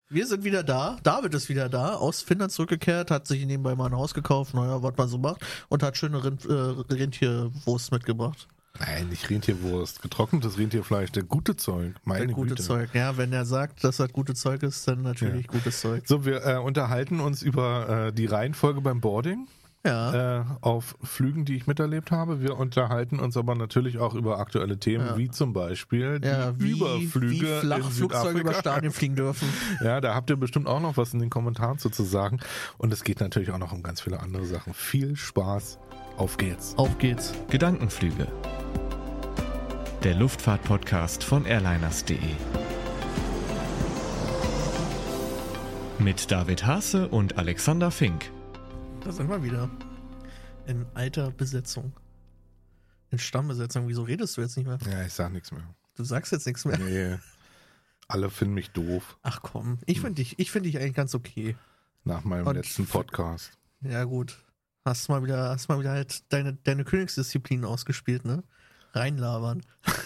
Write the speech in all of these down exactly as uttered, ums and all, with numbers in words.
Wir sind wieder da. David ist wieder da, aus Finnland zurückgekehrt, hat sich nebenbei mal ein Haus gekauft, naja, was man so macht, und hat schöne Rind, äh, Rentierwurst mitgebracht. Nein, nicht Rentierwurst, getrocknetes Rentierfleisch, der gute Zeug, meine Der gute Güte. Zeug, ja, wenn er sagt, dass das gute Zeug ist, dann natürlich ja. gutes Zeug. So, wir äh, unterhalten uns über äh, die Reihenfolge beim Boarding. Ja. Äh, auf Flügen, die ich miterlebt habe. Wir unterhalten uns aber natürlich auch über aktuelle Themen, ja. wie zum Beispiel die ja, wie, Überflüge wie flach in Flugzeuge über Stadien fliegen dürfen. Ja, da habt ihr bestimmt auch noch was in den Kommentaren zu sagen. Und es geht natürlich auch noch um ganz viele andere Sachen. Viel Spaß. Auf geht's. Auf geht's. Gedankenflüge. Der Luftfahrt-Podcast von airliners punkt de. Mit David Haase und Alexander Fink. Da sind wir wieder. In alter Besetzung. In Stammbesetzung. Wieso redest du jetzt nicht mehr? Ja, ich sag nichts mehr. Du sagst jetzt nichts mehr? Nee. Alle finden mich doof. Ach komm, ich finde dich, ich finde dich eigentlich ganz okay. Nach meinem Und letzten Podcast. Ja gut. Hast mal wieder, hast mal wieder halt deine, deine Königsdisziplin ausgespielt, ne? Reinlabern.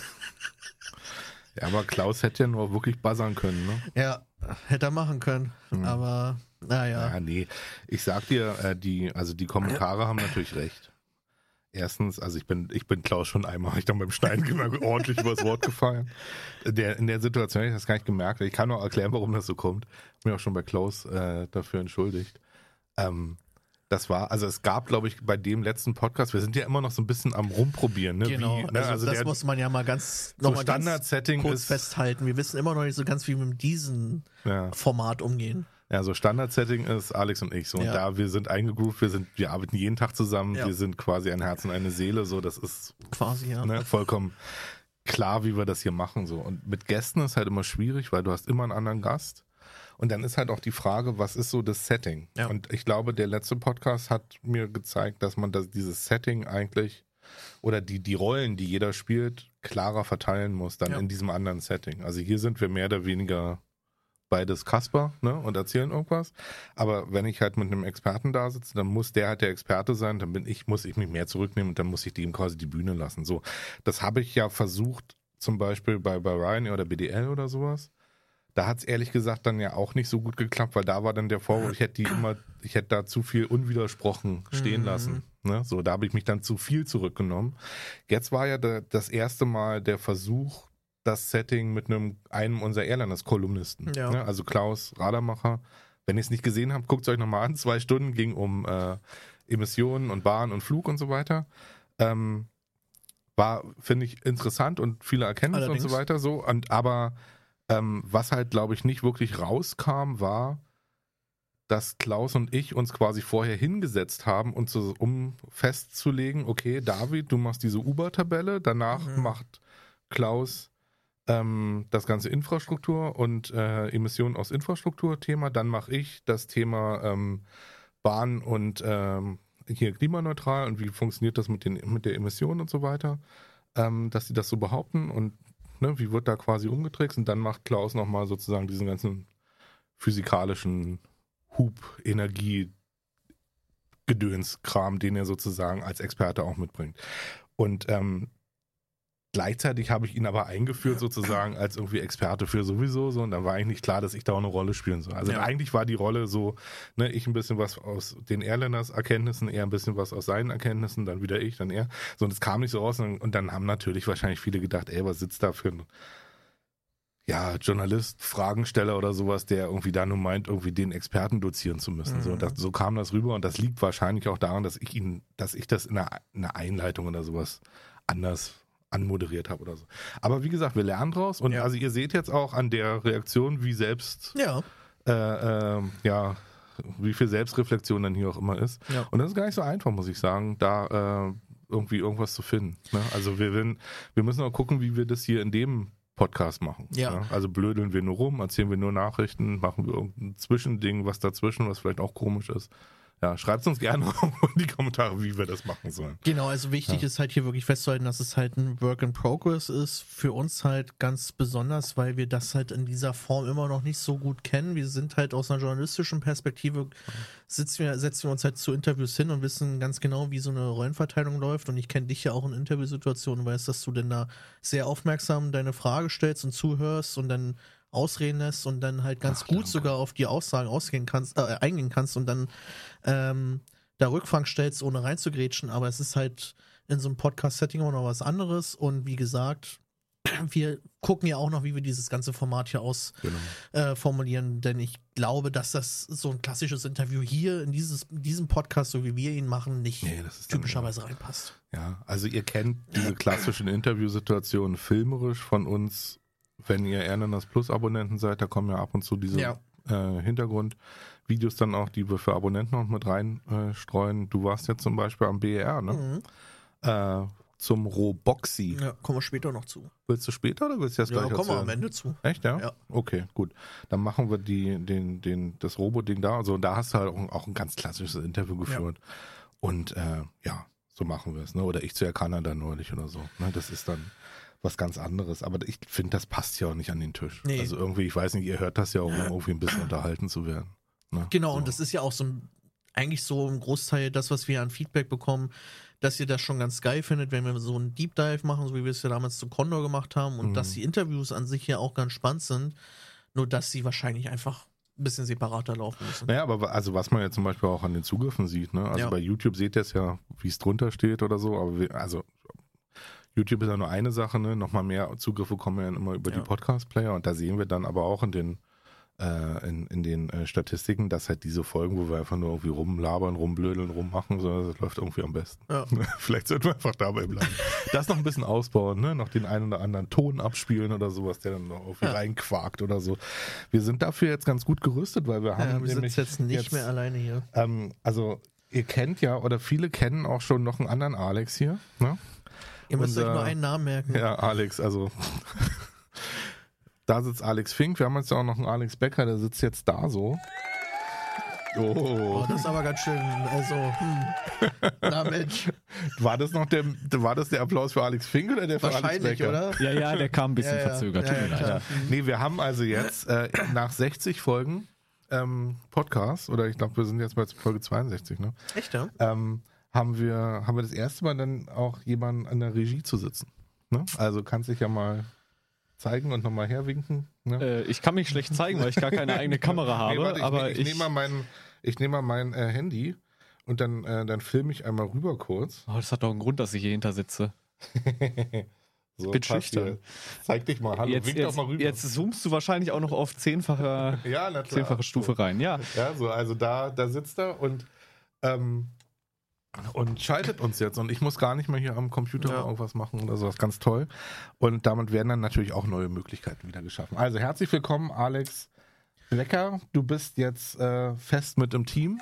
Ja, aber Klaus hätte ja nur wirklich buzzern können, ne? Ja, hätte er machen können. Hm. Aber naja. Ja, nee. Ich sag dir, äh, die, also die Kommentare haben natürlich recht. Erstens, also ich bin, ich bin Klaus schon einmal, ich dann beim Stein ordentlich übers Wort gefallen. Der, in der Situation habe ich das gar nicht gemerkt. Ich kann auch erklären, warum das so kommt. Ich bin auch schon bei Klaus äh, dafür entschuldigt. Ähm, Das war, also es gab, glaube ich, bei dem letzten Podcast, wir sind ja immer noch so ein bisschen am Rumprobieren, ne? Genau, wie, ne? also, also das der, muss man ja mal ganz so noch mal Standard-Setting kurz ist, festhalten. Wir wissen immer noch nicht so ganz, wie wir mit diesem ja. Format umgehen. Ja, so Standard-Setting ist Alex und ich so. Und ja. da, wir sind eingegroovt, wir sind, wir arbeiten jeden Tag zusammen, ja. wir sind quasi ein Herz und eine Seele, so, das ist quasi, ja. Ne, vollkommen klar, wie wir das hier machen, so. Und mit Gästen ist halt immer schwierig, weil du hast immer einen anderen Gast. Und dann ist halt auch die Frage, was ist so das Setting? Ja. Und ich glaube, der letzte Podcast hat mir gezeigt, dass man das, dieses Setting eigentlich oder die, die Rollen, die jeder spielt, klarer verteilen muss dann ja. in diesem anderen Setting. Also hier sind wir mehr oder weniger beides Kasper, ne, und erzählen irgendwas. Aber wenn ich halt mit einem Experten da sitze, dann muss der halt der Experte sein, dann bin ich, muss ich mich mehr zurücknehmen und dann muss ich dem quasi die Bühne lassen. So, das habe ich ja versucht, zum Beispiel bei, bei Ryanair oder B D L oder sowas. Da hat es ehrlich gesagt dann ja auch nicht so gut geklappt, weil da war dann der Vorwurf, ich hätte die immer, ich hätte da zu viel unwidersprochen stehen lassen. Mhm. Ne? So, da habe ich mich dann zu viel zurückgenommen. Jetzt war ja der, das erste Mal der Versuch, das Setting mit einem einem unserer Airliners-Kolumnisten. Ja. Ne? Also Klaus Radermacher. Wenn ihr es nicht gesehen habt, guckt es euch nochmal an. Zwei Stunden ging um äh, Emissionen und Bahn und Flug und so weiter. Ähm, war, finde ich, interessant und viele Erkenntnisse Allerdings. und so weiter. So. Und aber Ähm, was halt, glaube ich, nicht wirklich rauskam, war, dass Klaus und ich uns quasi vorher hingesetzt haben, und so, um festzulegen, okay, David, du machst diese Uber-Tabelle, danach mhm. macht Klaus ähm, das ganze Infrastruktur und äh, Emissionen aus Infrastruktur-Thema, dann mache ich das Thema ähm, Bahn und ähm, hier klimaneutral und wie funktioniert das mit, den, mit der Emission und so weiter, ähm, dass sie das so behaupten und Ne, wie wird da quasi umgetrickst, und dann macht Klaus nochmal sozusagen diesen ganzen physikalischen Hub-Energie-Gedöns-Kram, den er sozusagen als Experte auch mitbringt. Und ähm, gleichzeitig habe ich ihn aber eingeführt sozusagen als irgendwie Experte für sowieso so, und dann war eigentlich klar, dass ich da auch eine Rolle spielen soll. Also ja. eigentlich war die Rolle so, ne, ich ein bisschen was aus den Airliners Erkenntnissen, er ein bisschen was aus seinen Erkenntnissen, dann wieder ich, dann er. So, und es kam nicht so raus, und, und dann haben natürlich wahrscheinlich viele gedacht, ey, was sitzt da für ein ja, Journalist, Fragensteller oder sowas, der irgendwie da nur meint, irgendwie den Experten dozieren zu müssen. Mhm. So, das, so kam das rüber, und das liegt wahrscheinlich auch daran, dass ich ihn, dass ich das in einer, in einer Einleitung oder sowas anders anmoderiert habe oder so. Aber wie gesagt, wir lernen draus, und ja. also ihr seht jetzt auch an der Reaktion, wie selbst ja, äh, äh, ja wie viel Selbstreflexion dann hier auch immer ist. Ja. Und das ist gar nicht so einfach, muss ich sagen, da äh, irgendwie irgendwas zu finden. Ne? Also wir, wir müssen auch gucken, wie wir das hier in dem Podcast machen. Ja. Ne? Also blödeln wir nur rum, erzählen wir nur Nachrichten, machen wir irgendein Zwischending, was dazwischen, was vielleicht auch komisch ist. Ja, schreibt uns gerne in die Kommentare, wie wir das machen sollen. Genau, also wichtig ja. ist halt hier wirklich festzuhalten, dass es halt ein Work in Progress ist. Für uns halt ganz besonders, weil wir das halt in dieser Form immer noch nicht so gut kennen. Wir sind halt aus einer journalistischen Perspektive, sitzen wir, setzen wir uns halt zu Interviews hin und wissen ganz genau, wie so eine Rollenverteilung läuft. Und ich kenne dich ja auch in Interviewsituationen und weiß, dass du denn da sehr aufmerksam deine Frage stellst und zuhörst und dann ausreden lässt und dann halt ganz Ach, gut danke. sogar auf die Aussagen ausgehen kannst, äh, eingehen kannst und dann ähm, da Rückfragen stellst, ohne reinzugrätschen. Aber es ist halt in so einem Podcast-Setting auch noch was anderes. Und wie gesagt, wir gucken ja auch noch, wie wir dieses ganze Format hier ausformulieren, Genau. äh, formulieren, denn ich glaube, dass das so ein klassisches Interview hier in dieses, diesem Podcast, so wie wir ihn machen, nicht Nee, das ist dann, typischerweise reinpasst. Ja, also ihr kennt diese klassischen Interviewsituationen filmerisch von uns, wenn ihr Ernenners Plus Abonnenten seid, da kommen ja ab und zu diese Ja. äh, Hintergrundvideos dann auch, die wir für Abonnenten noch mit reinstreuen. Äh, streuen. Du warst jetzt zum Beispiel am B E R, ne? Mhm. Äh, zum Roboxy. Ja, kommen wir später noch zu. Willst du später oder willst du jetzt Ja, gleich kommen wir erzählen? am Ende zu. Echt, ja? Ja. Okay, gut. Dann machen wir die, den, den, das Robo-Ding da. Also da hast du halt auch, auch ein ganz klassisches Interview geführt. Und äh, ja, so machen wir es. Ne? Oder ich zu Air Canada neulich oder so. Ne? Das ist dann was ganz anderes. Aber ich finde, das passt ja auch nicht an den Tisch. Nee. Also irgendwie, ich weiß nicht, ihr hört das ja auch, um irgendwie ein bisschen unterhalten zu werden. Ne? Genau, so. und das ist ja auch so ein, eigentlich so im Großteil das, was wir an Feedback bekommen, dass ihr das schon ganz geil findet, wenn wir so einen Deep Dive machen, so wie wir es ja damals zu Condor gemacht haben und Mhm. dass die Interviews an sich ja auch ganz spannend sind, nur dass sie wahrscheinlich einfach ein bisschen separater laufen müssen. Naja, aber wa- also was man ja zum Beispiel auch an den Zugriffen sieht, ne? Also Ja. bei YouTube seht ihr es ja, wie es drunter steht oder so, aber wir, also YouTube ist ja nur eine Sache, ne? Nochmal mehr Zugriffe kommen ja immer über Ja. die Podcast-Player und da sehen wir dann aber auch in den äh, in, in den äh, Statistiken, dass halt diese Folgen, wo wir einfach nur irgendwie rumlabern, rumblödeln, rummachen, so, das läuft irgendwie am besten. Ja. Vielleicht sollten wir einfach dabei bleiben. Das noch ein bisschen ausbauen, ne? Noch den einen oder anderen Ton abspielen oder sowas, der dann noch irgendwie Ja. reinquakt oder so. Wir sind dafür jetzt ganz gut gerüstet, weil wir haben Ja, wir nämlich sitzen jetzt nicht jetzt, mehr alleine hier. ähm, also ihr kennt ja, oder viele kennen auch schon noch einen anderen Alex hier, ne? Ihr müsst unser- euch nur einen Namen merken. Ja, Alex, also da sitzt Alex Fink, wir haben jetzt ja auch noch einen Alex Becker, der sitzt jetzt da so. Oh, Oh, das ist aber ganz schön, also, hm. Na Mensch, war das noch der, war das der Applaus für Alex Fink oder der für Alex wahrscheinlich, Becker? oder? Ja, ja, der kam ein bisschen Ja, ja. verzögert. Ja, Tut mir ja, leid. klar. Nee, wir haben also jetzt äh, nach sechzig Folgen ähm, Podcast, oder ich glaube, wir sind jetzt bei Folge zweiundsechzig, ne? Echt, ja? Ähm, haben wir, haben wir das erste Mal dann auch jemanden an der Regie zu sitzen. Ne? Also kannst dich ja mal zeigen und nochmal herwinken. Ne? Äh, ich kann mich schlecht zeigen, weil ich gar keine eigene Kamera habe, Nee, warte, ich, aber ich, ich, ich nehme mal mein, ich nehme mal mein äh, Handy und dann, äh, dann filme ich einmal rüber kurz. oh, das hat doch einen Grund, dass ich hier hinter sitze. So, bin passt schüchtern. hier. Zeig dich mal, hallo, jetzt, wink jetzt, doch mal rüber. jetzt zoomst du wahrscheinlich auch noch auf zehnfache, ja, na klar. zehnfache Stufe rein. Ja, Ja, so, also da, da sitzt er und, ähm, und schaltet uns jetzt. Und ich muss gar nicht mehr hier am Computer Ja. irgendwas machen oder sowas. Ganz toll. Und damit werden dann natürlich auch neue Möglichkeiten wieder geschaffen. Also herzlich willkommen, Alex Becker. Du bist jetzt äh, fest mit im Team.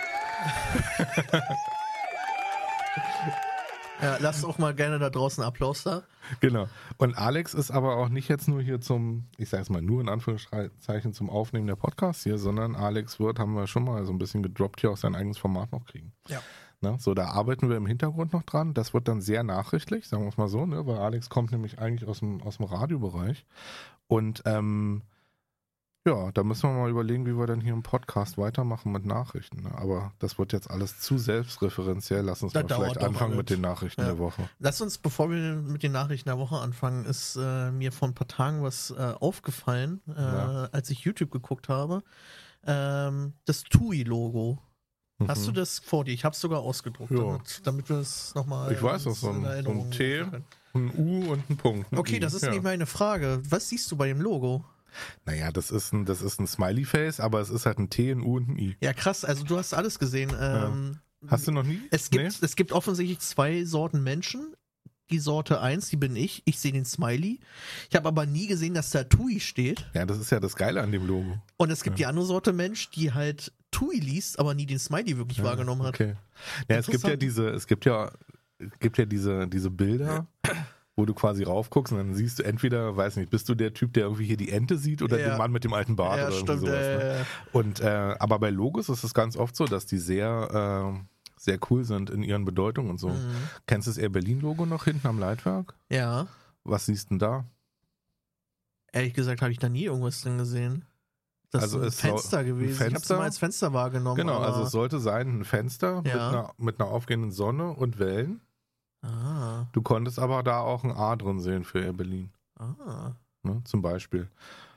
Ja, lasst auch mal gerne da draußen Applaus da. Genau. Und Alex ist aber auch nicht jetzt nur hier zum, ich sage es mal nur in Anführungszeichen zum Aufnehmen der Podcasts hier, sondern Alex wird, haben wir schon mal so ein bisschen gedroppt, hier auch sein eigenes Format noch kriegen. Ja. Ne? So, da arbeiten wir im Hintergrund noch dran. Das wird dann sehr nachrichtlich, sagen wir es mal so, ne? Weil Alex kommt nämlich eigentlich aus dem, aus dem Radiobereich. Und ähm, ja, da müssen wir mal überlegen, wie wir dann hier im Podcast weitermachen mit Nachrichten. Ne? Aber das wird jetzt alles zu selbstreferenziell. Lass uns Das mal dauert vielleicht doch anfangen alles. mit den Nachrichten Ja. der Woche. Lass uns, bevor wir mit den Nachrichten der Woche anfangen, ist äh, mir vor ein paar Tagen was äh, aufgefallen, äh, Ja. als ich YouTube geguckt habe. Ähm, das T U I-Logo. Hast du Mhm. das vor dir? Ich habe es sogar ausgedruckt, Ja. damit, damit wir es nochmal Ich weiß, das ist so ein- so ein T. Ein U und ein Punkt. Ein Okay, I. das ist ja. nicht meine Frage. Was siehst du bei dem Logo? Naja, das ist ein, das ist ein Smiley-Face, aber es ist halt ein T, ein U und ein I. Ja, krass, also du hast alles gesehen. Ähm, Hast du noch nie? es, gibt, Nee? es gibt offensichtlich zwei Sorten Menschen. Die Sorte eins, die bin ich. Ich sehe den Smiley. Ich habe aber nie gesehen, dass da T U I steht. Ja, das ist ja das Geile an dem Logo. Und es gibt die andere Sorte Mensch, die halt T U I liest, aber nie den Smiley wirklich wahrgenommen hat. Okay. Ja, es gibt ja Interessant. diese, es gibt ja, es gibt ja diese, diese Bilder, wo du quasi raufguckst und dann siehst du entweder, weiß nicht, bist du der Typ, der irgendwie hier die Ente sieht oder Ja. den Mann mit dem alten Bart Ja, oder irgendwie stimmt. sowas. Ne? Äh, Und äh, aber bei Logos ist es ganz oft so, dass die sehr, äh, sehr cool sind in ihren Bedeutungen und so. mhm. Kennst du das Air Berlin Logo noch hinten am Leitwerk? Ja, Was siehst du denn da? ehrlich gesagt habe ich da nie irgendwas drin gesehen. Das Also ist es ein soll- Fenster ein gewesen. Ich habe es Fenster? mal als Fenster wahrgenommen. Genau, aber, also es sollte sein ein Fenster mit, Ja. einer, mit einer aufgehenden Sonne und Wellen. Ah, Du konntest aber da auch ein A drin sehen für Air Berlin, ah. ne, zum Beispiel.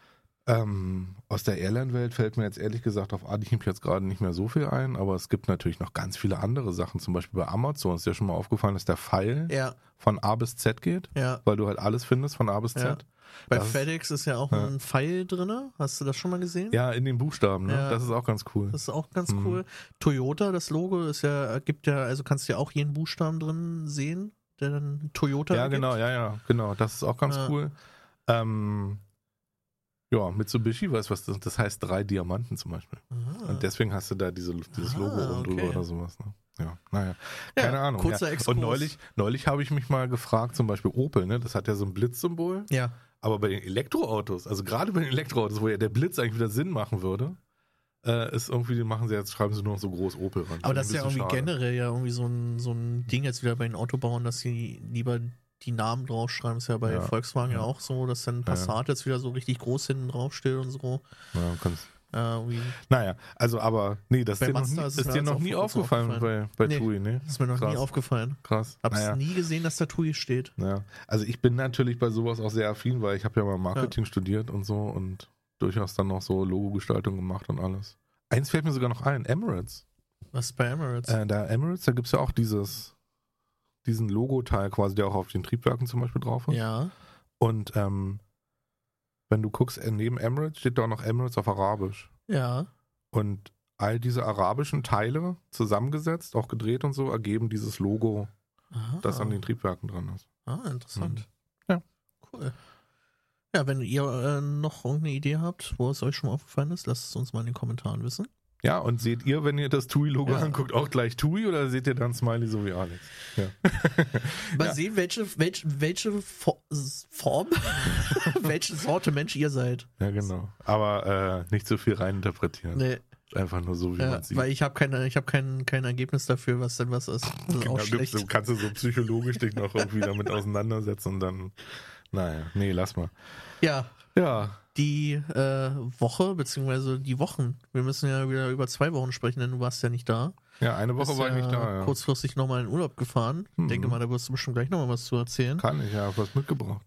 Ähm, aus der Airline-Welt fällt mir jetzt ehrlich gesagt auf Anhieb jetzt gerade nicht mehr so viel ein, aber es gibt natürlich noch ganz viele andere Sachen. Zum Beispiel bei Amazon ist dir schon mal aufgefallen, dass der Pfeil Ja, von A bis Z geht, ja. weil du halt alles findest von A bis Ja. Z. Bei Das ist- FedEx ist ja auch ja. ein Pfeil drin. Hast du das schon mal gesehen? Ja, in den Buchstaben, ne? Ja. Das ist auch ganz cool. Das ist auch ganz Mhm. cool. Toyota, das Logo, ist ja, gibt ja, also kannst du ja auch jeden Buchstaben drin sehen, der dann Toyota Ja, ergibt. genau, ja, ja, genau. Das ist auch ganz Ja. cool. Ähm, ja, Mitsubishi, weißt du was, das, das heißt drei Diamanten zum Beispiel. Ah. Und deswegen hast du da diese, dieses Ah, Logo oben drüber okay. oder sowas. Ne? Ja, naja. Ja, Keine Ahnung. kurzer ja. Exkurs. Und neulich, neulich habe ich mich mal gefragt, zum Beispiel Opel, ne? Das hat ja so ein Blitzsymbol. Ja, Aber bei den Elektroautos, also gerade bei den Elektroautos, wo ja der Blitz eigentlich wieder Sinn machen würde, äh, ist irgendwie, machen sie jetzt, schreiben sie nur noch so groß Opel ran. aber das ist Finde ja ich ein irgendwie bisschen schade. generell ja irgendwie so ein, so ein Ding jetzt wieder bei den Autobauern, dass sie lieber die Namen draufschreiben. Ist ja bei Ja. Volkswagen ja. Ja. auch so, dass dann Passat jetzt wieder so richtig groß hinten draufsteht und so. Ja, kannst, Äh, irgendwie naja, also aber, nee, das Bei ist dir noch Mazda nie, ist es ist mir dir jetzt noch auch nie vor kurzem aufgefallen, aufgefallen. bei, bei Nee. TUI, ne? ist mir noch Krass. nie aufgefallen. Krass. Hab's Naja. nie gesehen, dass da TUI steht. Ja, also ich bin natürlich bei sowas auch sehr affin, weil ich habe ja mal Marketing studiert und so und durchaus dann noch so Logogestaltung gemacht und alles. Eins fällt mir sogar noch ein, Emirates. Was ist bei Emirates? Äh, da Emirates, da gibt es ja auch dieses, diesen Logo-Teil quasi, der auch auf den Triebwerken zum Beispiel drauf ist. ja. Und ähm, wenn du guckst, äh, neben Emirates steht da auch noch Emirates auf Arabisch. Ja. Und all diese arabischen Teile zusammengesetzt, auch gedreht und so, ergeben dieses Logo, Aha. das an den Triebwerken dran ist. Ah, interessant. Mhm. Ja. Cool. Ja, wenn ihr äh, noch irgendeine Idee habt, wo es euch schon mal aufgefallen ist, lasst es uns mal in den Kommentaren wissen. Ja, und seht ihr, wenn ihr das TUI-Logo Ja. anguckt, auch gleich TUI oder seht ihr dann Smiley so wie Alex? Ja. Mal Ja. sehen, welche, welche, welche Fo- Form, welche Sorte Mensch ihr seid. Ja, genau. Aber äh, nicht so viel reininterpretieren. Nee, Einfach nur so, wie ja, man sieht. weil ich habe keine, ich habe kein, kein Ergebnis dafür, was denn was ist. Das ist Genau, auch gibt's, schlecht. so, kannst du so psychologisch dich noch irgendwie damit auseinandersetzen und dann, naja, nee, lass mal. Ja, Ja, die äh, Woche, beziehungsweise die Wochen. Wir müssen ja wieder über zwei Wochen sprechen, denn du warst ja nicht da. ja, eine Woche Bist war ich ja nicht da, ja. kurzfristig nochmal in Urlaub gefahren. Mhm. Denke mal, da wirst du bestimmt gleich nochmal was zu erzählen. Kann ich, ja, hab was mitgebracht.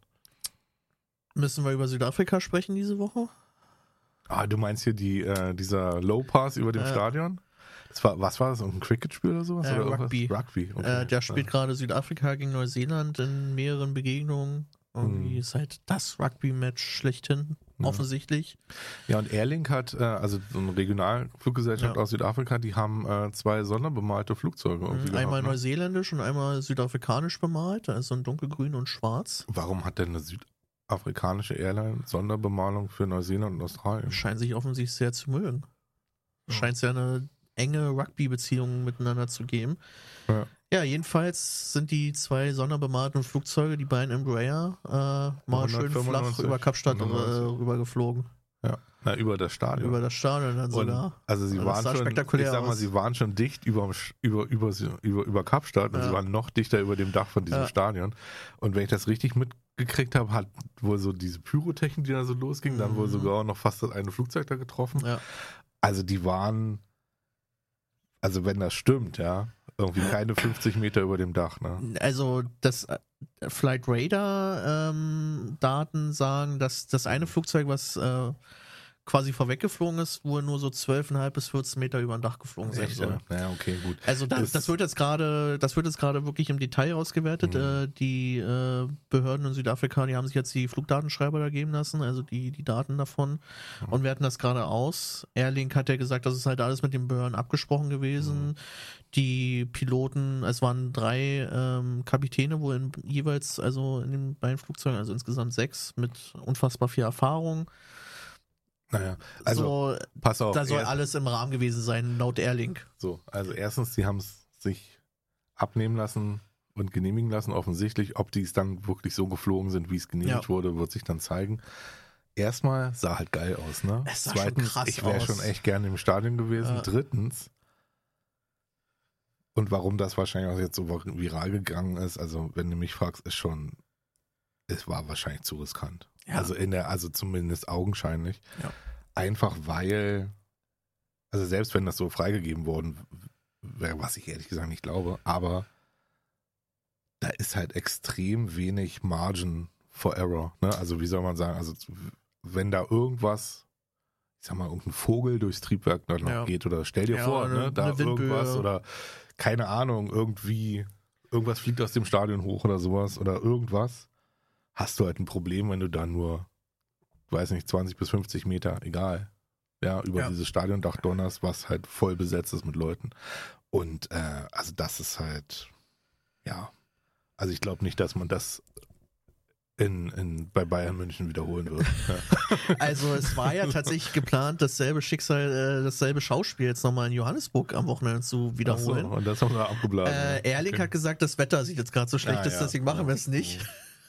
Müssen wir über Südafrika sprechen diese Woche? Ah, du meinst hier die, äh, dieser Low Pass über dem Ja. Stadion? Das war, was war das? Ein Cricket-Spiel oder sowas? Äh, oder Rugby. Was? Rugby, okay. Äh, der spielt ja. gerade Südafrika gegen Neuseeland in mehreren Begegnungen. Irgendwie Mhm. ist halt das Rugby-Match schlechthin, Ja. offensichtlich. Ja, und Airlink hat, äh, also so eine Regionalfluggesellschaft Ja. aus Südafrika, die haben äh, zwei sonderbemalte Flugzeuge irgendwie Mhm, Einmal gehabt, ne? neuseeländisch und einmal südafrikanisch bemalt, also in dunkelgrün und schwarz. Warum hat denn eine südafrikanische Airline Sonderbemalung für Neuseeland und Australien? Scheint sich offensichtlich sehr zu mögen. Ja. Scheint es ja eine enge Rugby-Beziehung miteinander zu geben. Ja. Ja, jedenfalls sind die zwei sonderbemalten Flugzeuge, die beiden Embraer, äh, mal schön flach hundertfünfundneunzig, über Kapstadt äh, fünfundneunzig. rübergeflogen. Ja, na, über das Stadion. Über das Stadion dann Und, sogar. also sie Das waren sah schon, spektakulär ich sag mal, aus. sie waren schon dicht über, über, über, über, über Kapstadt und Ja. sie waren noch dichter über dem Dach von diesem Ja. Stadion. Und wenn ich das richtig mitgekriegt habe, hat wohl so diese Pyrotechnik, die da so losging, dann wohl Mhm. sogar noch fast das eine Flugzeug da getroffen. Ja. Also die waren, also wenn das stimmt, ja, irgendwie keine fünfzig Meter über dem Dach, ne? Also das äh, Flight Radar ähm, Daten sagen, dass das eine Flugzeug, was äh, quasi vorweggeflogen ist, wohl nur so zwölfeinhalb bis vierzehn Meter über ein Dach geflogen sein Echt, soll. ja? Ja, okay, gut. Also das, Ist- das wird jetzt gerade, das wird jetzt gerade wirklich im Detail ausgewertet. Mhm. Äh, die äh, Behörden in Südafrika, die haben sich jetzt die Flugdatenschreiber da geben lassen, also die, die Daten davon, Mhm. und werten das gerade aus. Airlink hat ja gesagt, das ist halt alles mit den Behörden abgesprochen gewesen. Mhm. Die Piloten, es waren drei ähm, Kapitäne, wohl in, jeweils, also in den beiden Flugzeugen, also insgesamt sechs, mit unfassbar viel Erfahrung. Naja, also so, pass auf. da soll erst- alles im Rahmen gewesen sein, laut Airlink. So, also erstens, die haben es sich abnehmen lassen und genehmigen lassen, offensichtlich. Ob die es dann wirklich so geflogen sind, wie es genehmigt Ja. wurde, wird sich dann zeigen. Erstmal sah halt geil aus, ne? Es sah schon Zweitens, krass ich wäre aus. schon echt gerne im Stadion gewesen. Ja. Drittens, und warum das wahrscheinlich auch jetzt so viral gegangen ist, also wenn du mich fragst, ist schon, es war wahrscheinlich zu riskant. Ja. Also in der, also zumindest augenscheinlich. Ja. Einfach weil, also selbst wenn das so freigegeben worden wäre, was ich ehrlich gesagt nicht glaube, aber da ist halt extrem wenig Margin for Error. Ne? Also wie soll man sagen, also wenn da irgendwas, ich sag mal, irgendein Vogel durchs Triebwerk dann noch Ja. geht oder stell dir Ja, vor, oder ne, da eine Windböe. irgendwas oder keine Ahnung, irgendwie, irgendwas fliegt aus dem Stadion hoch oder sowas oder irgendwas, hast du halt ein Problem, wenn du da nur, weiß nicht, zwanzig bis fünfzig Meter, egal, ja, über Ja. dieses Stadiondach donnerst, was halt voll besetzt ist mit Leuten. Und äh, also das ist halt, ja, also ich glaube nicht, dass man das in, in, bei Bayern München wiederholen wird. Ja. Also es war ja tatsächlich geplant, dasselbe Schicksal, äh, dasselbe Schauspiel jetzt nochmal in Johannesburg am Wochenende zu wiederholen. Ach so, und das haben wir abgeblasen. Äh, Ehrlich Okay. hat gesagt, das Wetter sieht jetzt gerade so schlecht Ja, ist, ja. deswegen machen wir es nicht.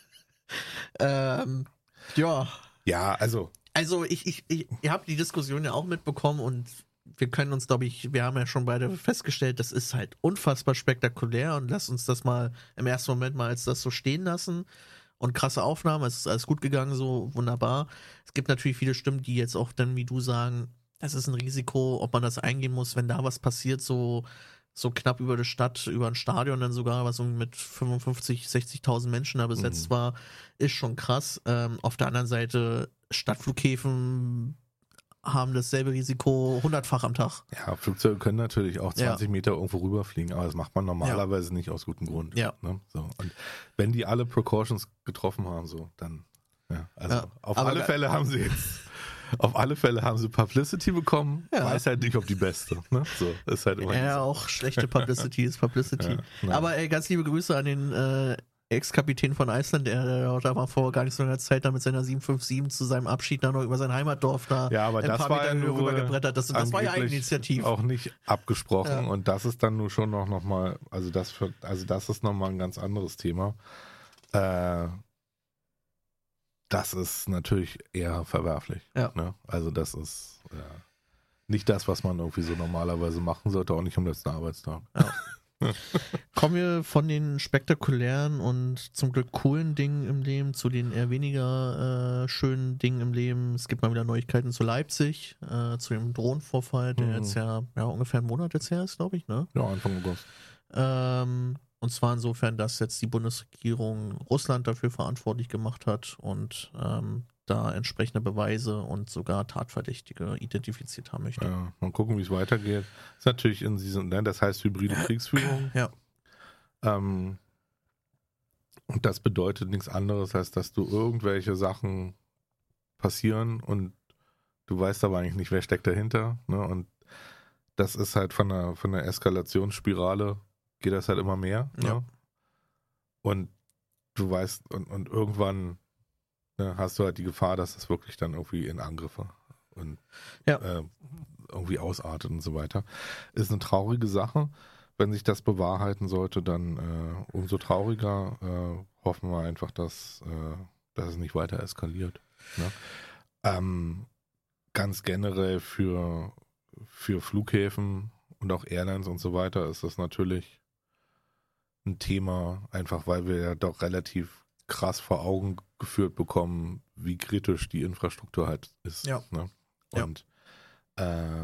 ähm, ja, Ja, also, also ich, ich, ich, ihr habt die Diskussion ja auch mitbekommen und wir können uns, glaube ich, wir haben ja schon beide festgestellt, das ist halt unfassbar spektakulär und lasst uns das mal im ersten Moment mal als das so stehen lassen. Und krasse Aufnahmen, es ist alles gut gegangen, so wunderbar. Es gibt natürlich viele Stimmen, die jetzt auch dann, wie du sagen, das ist ein Risiko, ob man das eingehen muss, wenn da was passiert, so, so knapp über die Stadt, über ein Stadion dann sogar, was so mit fünfundfünfzig, sechzigtausend Menschen da besetzt Mhm. war, ist schon krass. Ähm, auf der anderen Seite, Stadtflughäfen haben dasselbe Risiko hundertfach am Tag. ja, Flugzeuge können natürlich auch Ja. zwanzig Meter irgendwo rüberfliegen, aber das macht man normalerweise nicht aus gutem Grund. Ja. Ne? So. Und wenn die alle Precautions getroffen haben, so, dann, ja, also Ja, auf aber alle ge- Fälle haben sie jetzt, auf alle Fälle haben sie Publicity bekommen, Ja. weiß halt nicht, ob die beste, ne? So, ist halt immer Ja, so. auch schlechte Publicity ist Publicity. Ja, nein. Aber ey, ganz liebe Grüße an den äh, Ex-Kapitän von Iceland, der, der da war vor gar nicht so langer Zeit da mit seiner sieben fünf sieben zu seinem Abschied da noch über sein Heimatdorf da Ja, aber ein das paar war Meter ja nur rüber gebrettert. Das, das war ja angeblich Eigeninitiativ. auch nicht abgesprochen Ja. und das ist dann nur schon noch, noch mal, also das für, also das ist nochmal ein ganz anderes Thema. Äh, das ist natürlich eher verwerflich. Ja. Ne? Also das ist ja, nicht das, was man irgendwie so normalerweise machen sollte, auch nicht am letzten Arbeitstag. Kommen wir von den spektakulären und zum Glück coolen Dingen im Leben zu den eher weniger äh, schönen Dingen im Leben. Es gibt mal wieder Neuigkeiten zu Leipzig, äh, zu dem Drohnenvorfall, der Mhm. jetzt ja, ja ungefähr einen Monat jetzt her ist, glaube ich, ne? Ja, Anfang August. Ähm, und zwar insofern, dass jetzt die Bundesregierung Russland dafür verantwortlich gemacht hat und ähm, da entsprechende Beweise und sogar Tatverdächtige identifiziert haben möchte. Ja, mal gucken, wie es weitergeht. Ist natürlich in diesem, ne, das heißt hybride Kriegsführung. Ja. Ähm, und das bedeutet nichts anderes, als dass du irgendwelche Sachen passieren und du weißt aber eigentlich nicht, wer steckt dahinter. Ne? Und das ist halt von der, von der Eskalationsspirale geht das halt immer mehr. Ja. Ne? Und du weißt, und, und irgendwann ne, hast du halt die Gefahr, dass das wirklich dann irgendwie in Angriffe und Ja. äh, irgendwie ausartet und so weiter. Ist eine traurige Sache. Wenn sich das bewahrheiten sollte, dann äh, umso trauriger äh, hoffen wir einfach, dass, äh, dass es nicht weiter eskaliert. Ne? Ähm, ganz generell für, für Flughäfen und auch Airlines und so weiter ist das natürlich ein Thema, einfach weil wir ja doch relativ krass vor Augen geführt bekommen, wie kritisch die Infrastruktur halt ist. Ja. Ne? Ja. Und äh,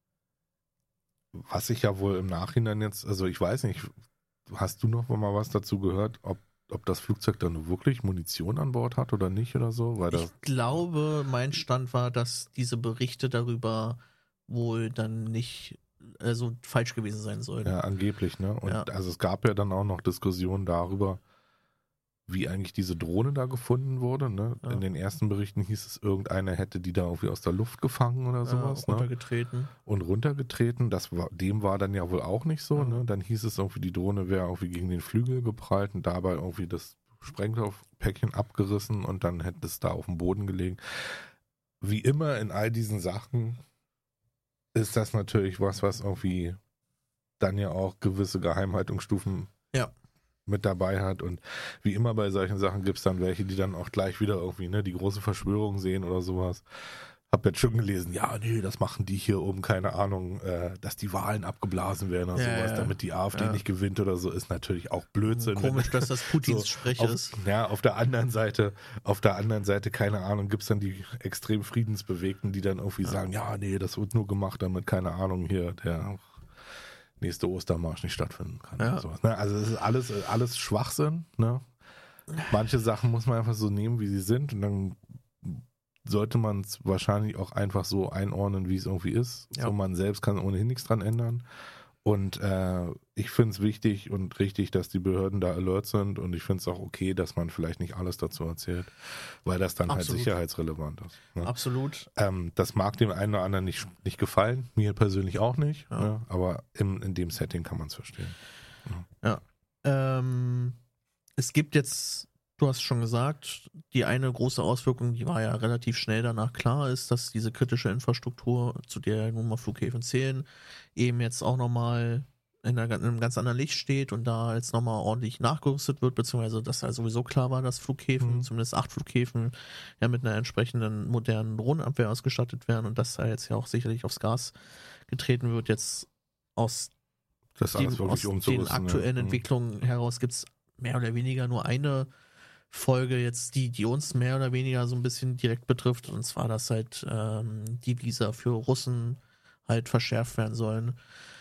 was ich ja wohl im Nachhinein jetzt, also ich weiß nicht, hast du noch mal was dazu gehört, ob, ob das Flugzeug dann wirklich Munition an Bord hat oder nicht oder so? Weil das, Ich glaube, mein Stand war, dass diese Berichte darüber wohl dann nicht also falsch gewesen sein sollen. ja, angeblich, ne? Und Ja. also es gab ja dann auch noch Diskussionen darüber, wie eigentlich diese Drohne da gefunden wurde, ne? Ja. In den ersten Berichten hieß es, irgendeiner hätte die da irgendwie aus der Luft gefangen oder sowas, äh, ne? runtergetreten. Und runtergetreten. Das war, dem war dann ja wohl auch nicht so, Ja. ne? Dann hieß es irgendwie, die Drohne wäre irgendwie gegen den Flügel geprallt und dabei irgendwie das Sprengstoffpäckchen abgerissen und dann hätte es da auf dem Boden gelegen. Wie immer in all diesen Sachen ist das natürlich was, was irgendwie dann ja auch gewisse Geheimhaltungsstufen Ja. mit dabei hat und wie immer bei solchen Sachen gibt es dann welche, die dann auch gleich wieder irgendwie ne, die große Verschwörung sehen oder sowas. Hab jetzt schon gelesen, ja, nee, das machen die hier um, keine Ahnung, äh, dass die Wahlen abgeblasen werden oder Ja, sowas, ja. damit die AfD Ja. nicht gewinnt oder so, ist natürlich auch Blödsinn. Komisch, dass das Putins So, Sprech auf, ist. Ja, auf der anderen Seite, auf der anderen Seite, keine Ahnung, gibt's dann die extrem Friedensbewegten, die dann irgendwie Ja. sagen, ja, nee, das wird nur gemacht, damit, keine Ahnung, hier der nächste Ostermarsch nicht stattfinden kann. Ja. Und sowas, ne? Also es ist alles, alles Schwachsinn, ne? Manche Sachen muss man einfach so nehmen, wie sie sind und dann sollte man es wahrscheinlich auch einfach so einordnen, wie es irgendwie ist. Ja. So, man selbst kann ohnehin nichts dran ändern. Und äh, ich finde es wichtig und richtig, dass die Behörden da alert sind, und ich finde es auch okay, dass man vielleicht nicht alles dazu erzählt, weil das dann Absolut. halt sicherheitsrelevant ist. Ne? Absolut. Ähm, das mag dem einen oder anderen nicht, nicht gefallen, mir persönlich auch nicht, Ja. ne? Aber im, in dem Setting kann man es verstehen. Ja. Ähm, es gibt jetzt, du hast schon gesagt, die eine große Auswirkung, die war ja relativ schnell danach klar, ist, dass diese kritische Infrastruktur, zu der ja nun mal Flughäfen zählen, eben jetzt auch nochmal in, einer, in einem ganz anderen Licht steht und da jetzt nochmal ordentlich nachgerüstet wird, beziehungsweise dass ja sowieso klar war, dass Flughäfen, Mhm. zumindest acht Flughäfen, ja mit einer entsprechenden modernen Drohnenabwehr ausgestattet werden und dass da jetzt ja auch sicherlich aufs Gas getreten wird. Jetzt aus Das alles dem, wirklich aus den umzurüsten. aktuellen ja. Mhm. Entwicklungen heraus gibt es mehr oder weniger nur eine Folge jetzt, die, die uns mehr oder weniger so ein bisschen direkt betrifft, und zwar, dass halt ähm, die Visa für Russen halt verschärft werden sollen.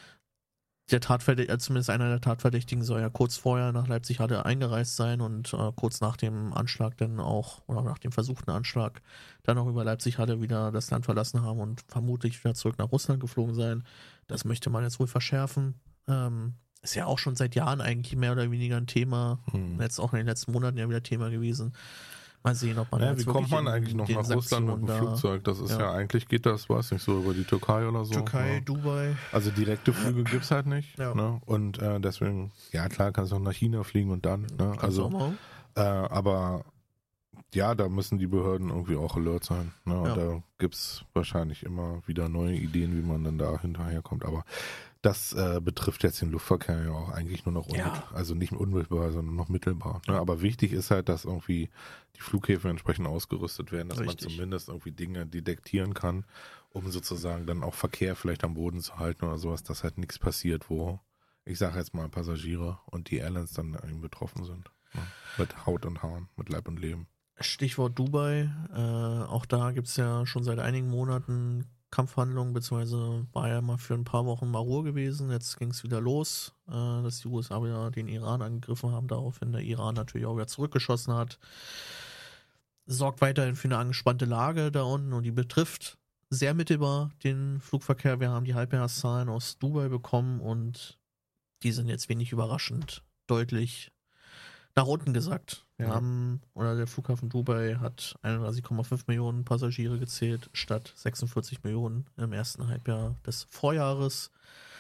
Der Tatverdächtige, äh, zumindest einer der Tatverdächtigen soll ja kurz vorher nach Leipzig-Halle eingereist sein und äh, kurz nach dem Anschlag dann auch, oder nach dem versuchten Anschlag, dann auch über Leipzig-Halle wieder das Land verlassen haben und vermutlich wieder zurück nach Russland geflogen sein. Das möchte man jetzt wohl verschärfen. Ähm, ist ja auch schon seit Jahren eigentlich mehr oder weniger ein Thema. Hm. Jetzt auch in den letzten Monaten ja wieder Thema gewesen. Mal sehen, ob man Ja, jetzt wie kommt wirklich man in eigentlich noch den nach Russland mit dem Sanktionen da- Flugzeug? Das ist ja. ja. eigentlich, geht das, weiß nicht, so über die Türkei oder so. Türkei, Ja. Dubai. Also direkte Flüge gibt's halt nicht. Ja. Ne? Und äh, deswegen, ja klar, kannst du auch nach China fliegen und dann. Ne? Kannst du Also, auch mal. äh, aber ja, da müssen die Behörden irgendwie auch alert sein. Ne? Und Ja. da gibt's wahrscheinlich immer wieder neue Ideen, wie man dann da hinterherkommt. Aber das äh, betrifft jetzt den Luftverkehr ja auch eigentlich nur noch unmittelbar. Ja. Also nicht unmittelbar, sondern noch mittelbar. Ne? Aber wichtig ist halt, dass irgendwie die Flughäfen entsprechend ausgerüstet werden, dass Richtig. man zumindest irgendwie Dinge detektieren kann, um sozusagen dann auch Verkehr vielleicht am Boden zu halten oder sowas, dass halt nichts passiert, wo, ich sage jetzt mal, Passagiere und die Airlines dann eben betroffen sind. Ne? Mit Haut und Haaren, mit Leib und Leben. Stichwort Dubai. Äh, auch da gibt es ja schon seit einigen Monaten Kampfhandlungen, beziehungsweise war ja mal für ein paar Wochen mal Ruhe gewesen. Jetzt ging es wieder los, äh, dass die U S A wieder den Iran angegriffen haben, daraufhin der Iran natürlich auch wieder zurückgeschossen hat. Sorgt weiterhin für eine angespannte Lage da unten und die betrifft sehr mittelbar den Flugverkehr. Wir haben die Halbjahreszahlen aus Dubai bekommen und die sind jetzt wenig überraschend deutlich nach unten gesackt. Wir Ja. haben, oder der Flughafen Dubai hat einunddreißig Komma fünf Millionen Passagiere gezählt, statt sechsundvierzig Millionen im ersten Halbjahr des Vorjahres.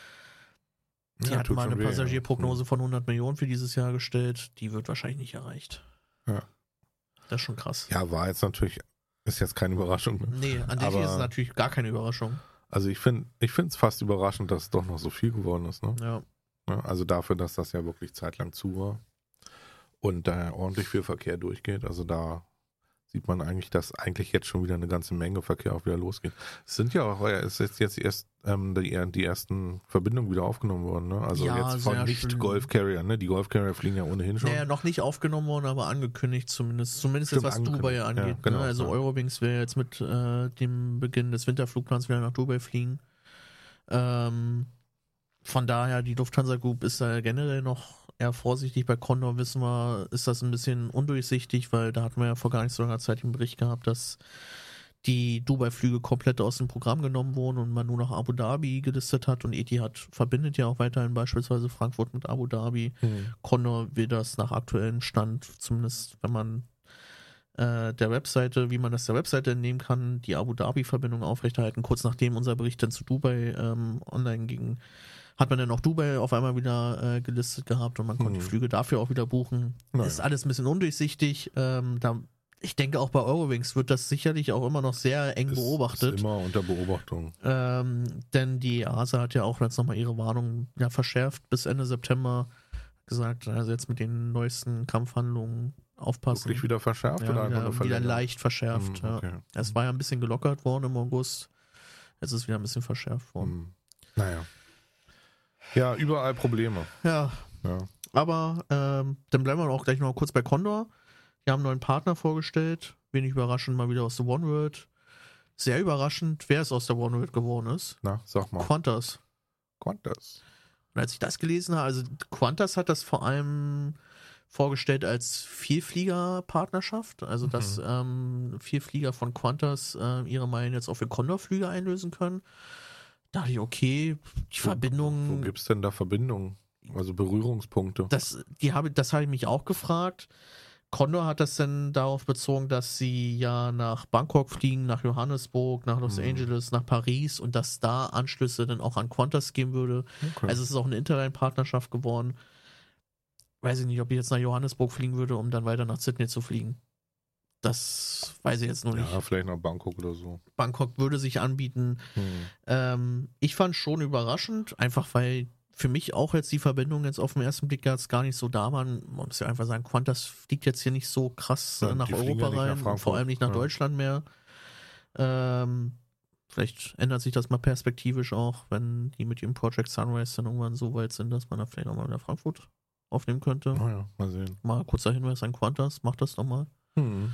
Die Ja, hatten tut mal schon eine weh, ja. Passagierprognose von hundert Millionen für dieses Jahr gestellt. Die wird wahrscheinlich nicht erreicht. Ja. Das ist schon krass. Ja, war jetzt natürlich, ist jetzt keine Überraschung. Ne? Nee, an sich Aber- ist es natürlich gar keine Überraschung. Also ich finde, ich finde es fast überraschend, dass es doch noch so viel geworden ist. Ne? Ja. Ja, also dafür, dass das ja wirklich zeitlang zu war und da ordentlich viel Verkehr durchgeht. Also da sieht man eigentlich, dass eigentlich jetzt schon wieder eine ganze Menge Verkehr auch wieder losgeht. Es sind ja auch, es ist jetzt erst ähm, die, die ersten Verbindungen wieder aufgenommen worden. Ne? Also Ja, jetzt von sehr schön. Nicht-Golf-Carrier. Ne? Die Golf-Carrier fliegen ja ohnehin schon. Naja, noch nicht aufgenommen worden, aber angekündigt zumindest. Zumindest Stimmt, jetzt, was angekündigt. Dubai Ja, angeht. genau, ne? Also ja. Eurowings will jetzt mit äh, dem Beginn des Winterflugplans wieder nach Dubai fliegen. Ähm, von daher, die Lufthansa Group ist da generell noch eher vorsichtig. Bei Condor wissen wir, ist das ein bisschen undurchsichtig, weil da hatten wir ja vor gar nicht so langer Zeit den Bericht gehabt, dass die Dubai-Flüge komplett aus dem Programm genommen wurden und man nur noch Abu Dhabi gelistet hat und Etihad verbindet ja auch weiterhin beispielsweise Frankfurt mit Abu Dhabi. Hm. Condor will das nach aktuellem Stand, zumindest wenn man äh, der Webseite, wie man das der Webseite entnehmen kann, die Abu Dhabi-Verbindung aufrechterhalten. Kurz nachdem unser Bericht dann zu Dubai ähm, online ging, hat man dann auch Dubai auf einmal wieder äh, gelistet gehabt und man konnte Hm. die Flüge dafür auch wieder buchen. Naja. Ist alles ein bisschen undurchsichtig. Ähm, da, ich denke auch bei Eurowings wird das sicherlich auch immer noch sehr eng Ist- beobachtet. Ist immer unter Beobachtung. Ähm, denn die E A S A hat ja auch jetzt nochmal ihre Warnung ja, verschärft bis Ende September gesagt, also jetzt mit den neuesten Kampfhandlungen aufpassen. Wirklich wieder verschärft ja, oder einfach nur wieder, wieder verlängert? leicht verschärft. Hm, okay. Ja. Es war ja ein bisschen gelockert worden im August. Jetzt ist es wieder ein bisschen verschärft worden. Hm. Naja. Ja, überall Probleme. Ja, Ja. aber ähm, dann bleiben wir auch gleich noch kurz bei Condor. Die haben einen neuen Partner vorgestellt. Wenig überraschend mal wieder aus der One World. Sehr überraschend, wer es aus der One World geworden ist. Na, sag mal. Qantas. Qantas. Und als ich das gelesen habe, also Qantas hat das vor allem vorgestellt als Vielfliegerpartnerschaft, also Mhm. dass ähm, Vielflieger von Qantas äh, ihre Meilen jetzt auch für Condor-Flüge einlösen können. Da dachte ich, okay, die Wo Verbindung, gibt es denn da Verbindungen? Also Berührungspunkte? das, die habe, das habe ich mich auch gefragt. Condor hat das dann darauf bezogen, dass sie ja nach Bangkok fliegen, nach Johannesburg, nach Los Mhm. Angeles, nach Paris und dass da Anschlüsse dann auch an Qantas geben würde. Okay. Also es ist auch eine Interline-Partnerschaft geworden. Weiß ich nicht, ob ich jetzt nach Johannesburg fliegen würde, um dann weiter nach Sydney zu fliegen. Das weiß ich jetzt noch nicht. ja, vielleicht nach Bangkok oder so. Bangkok würde sich anbieten. Hm. Ähm, ich fand schon überraschend, einfach weil für mich auch jetzt die Verbindung jetzt auf den ersten Blick jetzt gar nicht so da waren. Man muss ja einfach sagen, Qantas fliegt jetzt hier nicht so krass Ja, äh, nach die fliegen Europa ja nicht nach rein und Frankfurt. vor allem nicht nach Ja. Deutschland mehr. Ähm, vielleicht ändert sich das mal perspektivisch auch, wenn die mit ihrem Project Sunrise dann irgendwann so weit sind, dass man da vielleicht auch mal nach Frankfurt aufnehmen könnte. Naja, mal sehen. Mal kurzer Hinweis an Qantas, macht das doch mal. Hm.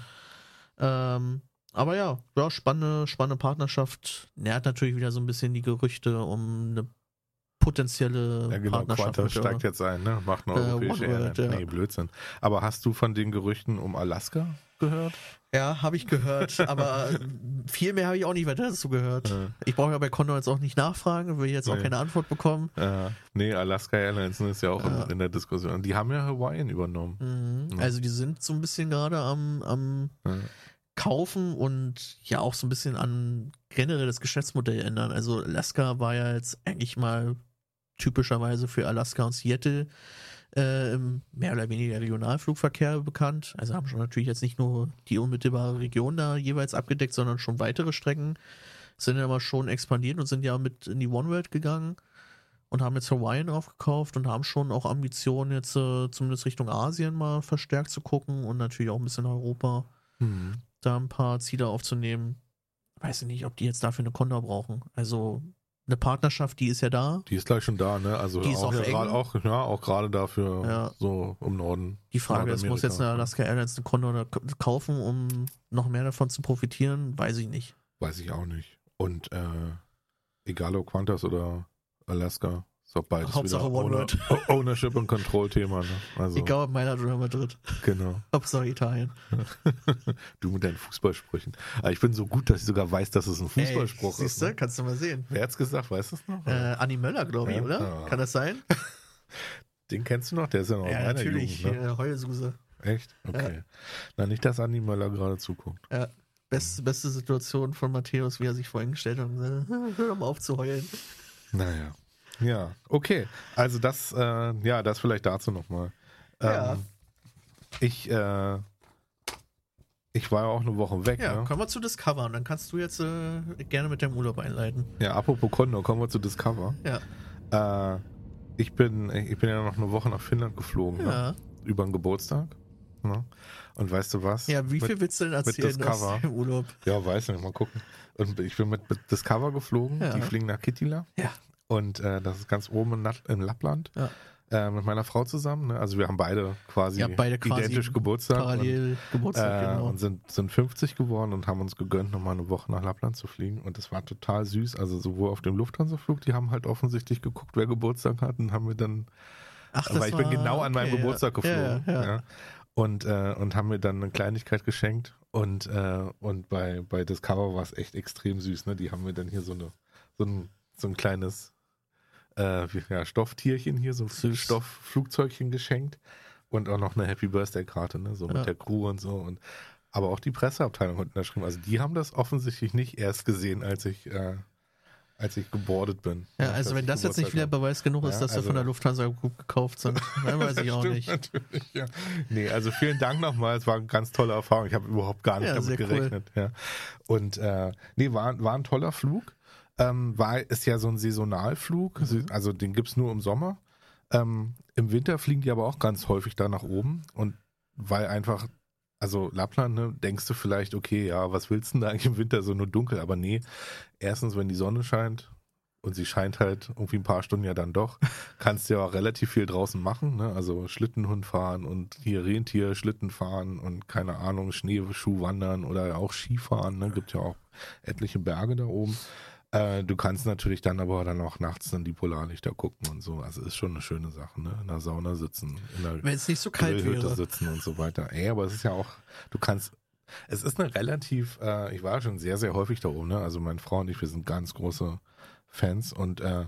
Ähm, aber ja, ja, spannende, spannende Partnerschaft. Nährt natürlich wieder so ein bisschen die Gerüchte um eine potenzielle Ja, genau, Partnerschaft. Qantas mit, steigt jetzt ein, ne? Macht eine äh, europäische OneWorld, Airline. ja. Nee, Blödsinn. Aber hast du von den Gerüchten um Alaska gehört? Ja, habe ich gehört, aber viel mehr habe ich auch nicht weiter dazu gehört. Ja. Ich brauche ja bei Condor jetzt auch nicht nachfragen, will jetzt auch Nee. keine Antwort bekommen. Äh, nee, Alaska Airlines ist ja auch Ja. in, in der Diskussion. Die haben ja Hawaiian übernommen. Mhm. Ja. Also die sind so ein bisschen gerade am, am Ja. Kaufen und ja auch so ein bisschen an generell das Geschäftsmodell ändern. Also Alaska war ja jetzt eigentlich mal typischerweise für Alaska und Seattle äh, im mehr oder weniger Regionalflugverkehr bekannt. Also haben schon natürlich jetzt nicht nur die unmittelbare Region da jeweils abgedeckt, sondern schon weitere Strecken. Sind ja aber schon expandiert und sind ja mit in die OneWorld gegangen und haben jetzt Hawaiian aufgekauft und haben schon auch Ambitionen jetzt äh, zumindest Richtung Asien mal verstärkt zu gucken und natürlich auch ein bisschen Europa Mhm. da ein paar Ziele aufzunehmen. Weiß ich nicht, ob die jetzt dafür eine Condor brauchen. Also eine Partnerschaft, die ist ja da. Die ist gleich schon da, ne? Also Die ist auch, auch ja, eng. gerade auch, ja, auch gerade dafür Ja. so im Norden. Die Frage ist, muss jetzt eine Nordamerika. Alaska Airlines eine Condor da k- kaufen, um noch mehr davon zu profitieren? Weiß ich nicht. Weiß ich auch nicht. Und äh, egal ob Qantas oder Alaska, ist auch beides Hauptsache wieder OneWorld. Owner, Ownership und Control-Thema. Ne? Also, Egal ob Mailand oder Madrid. genau. Hauptsache Italien. Du mit deinen Fußballsprüchen. Aber ich bin so gut, dass ich sogar weiß, dass es ein Fußballspruch Ey, ist. siehst du, Ne? kannst du mal sehen. Wer hat's gesagt? Weißt du es noch? Äh, Anni Möller, glaube ich, Ja. oder? Ja. Kann das sein? Den kennst du noch? Der ist ja noch in Ja, meiner natürlich. Jugend. Ne? äh, Heulsuse. Echt? Okay. Na, nicht, dass Andi Möller gerade zuguckt. Ja. Beste, beste Situation von Matthäus, wie er sich vorhin gestellt hat und gesagt, hör doch mal auf zu heulen. Naja. Ja, okay. Also das, äh, ja, das vielleicht dazu nochmal. Ähm, Ja. Ich, äh, ich war ja auch eine Woche weg. Ja, ne? kommen wir zu Discover und dann kannst du jetzt äh, gerne mit deinem Urlaub einleiten. Ja, apropos Condor, kommen wir zu Discover. Ja. Äh, ich bin, ich bin ja noch eine Woche nach Finnland geflogen, ne? Ja. Über den Geburtstag. Ne? Und weißt du was? Ja, wie Mit- viel willst du denn erzählen aus Discover. dem Urlaub? Ja, weiß nicht, mal gucken. Und ich bin mit, mit Discover geflogen, Ja. die fliegen nach Kittila. Ja. Und äh, das ist ganz oben in, Nat in Lappland. Ja. Äh, mit meiner Frau zusammen. Ne? Also wir haben beide quasi, Ja, beide quasi identisch Geburtstag. Parallel Und, Geburtstag, äh, genau. und sind, sind fünfzig geworden und haben uns gegönnt, nochmal eine Woche nach Lappland zu fliegen. Und das war total süß. Also sowohl auf dem Lufthansa-Flug, die haben halt offensichtlich geguckt, wer Geburtstag hat. Und haben wir dann, Ach, das weil ich bin war- genau an meinem okay, Geburtstag ja. geflogen. Ja, ja, ja. Ja. Und, äh, und haben mir dann eine Kleinigkeit geschenkt. Und, äh, und bei, bei Discover war es echt extrem süß. Ne? Die haben mir dann hier so, eine, so, ein, so ein kleines äh, wie, ja, Stofftierchen hier, so ein Süß. Stoffflugzeugchen geschenkt. Und auch noch eine Happy Birthday-Karte, ne? so Ja. mit der Crew und so. Und, aber auch die Presseabteilung hat unterschrieben. Also die haben das offensichtlich nicht erst gesehen, als ich, äh, als ich gebordet bin. Ja, Dass also ich wenn das jetzt nicht Geburtstag wieder habe. Beweis genug ist, Ja, dass wir also- von der Lufthansa Group gekauft sind, dann weiß ich auch Stimmt nicht. Natürlich, ja. Nee, also vielen Dank nochmal. Es war eine ganz tolle Erfahrung. Ich habe überhaupt gar nicht Ja, damit sehr cool. gerechnet. Ja. Und äh, nee, war, war ein toller Flug. Ähm, war, ist ja so ein Saisonalflug. Mhm. Also den gibt's nur im Sommer. Ähm, Im Winter fliegen die aber auch ganz häufig da nach oben. Und weil einfach, also Lappland, ne, denkst du vielleicht, okay, ja, was willst du denn da eigentlich im Winter, so nur dunkel? Aber nee, erstens, wenn die Sonne scheint, und sie scheint halt irgendwie ein paar Stunden ja dann doch, kannst du ja auch relativ viel draußen machen, ne? Also Schlittenhund fahren und hier Rentier, Schlitten fahren und keine Ahnung, Schneeschuh wandern oder auch Skifahren, ne? Gibt ja auch etliche Berge da oben. Äh, du kannst natürlich dann aber dann auch nachts dann die Polarlichter gucken und so. Also ist schon eine schöne Sache, ne? In der Sauna sitzen, in der Wenn es nicht so kalt Grillhütte wäre. sitzen und so weiter. Ey, aber es ist ja auch, du kannst, es ist eine relativ, äh, ich war schon sehr, sehr häufig da oben, ne? Also meine Frau und ich, wir sind ganz große Fans und äh,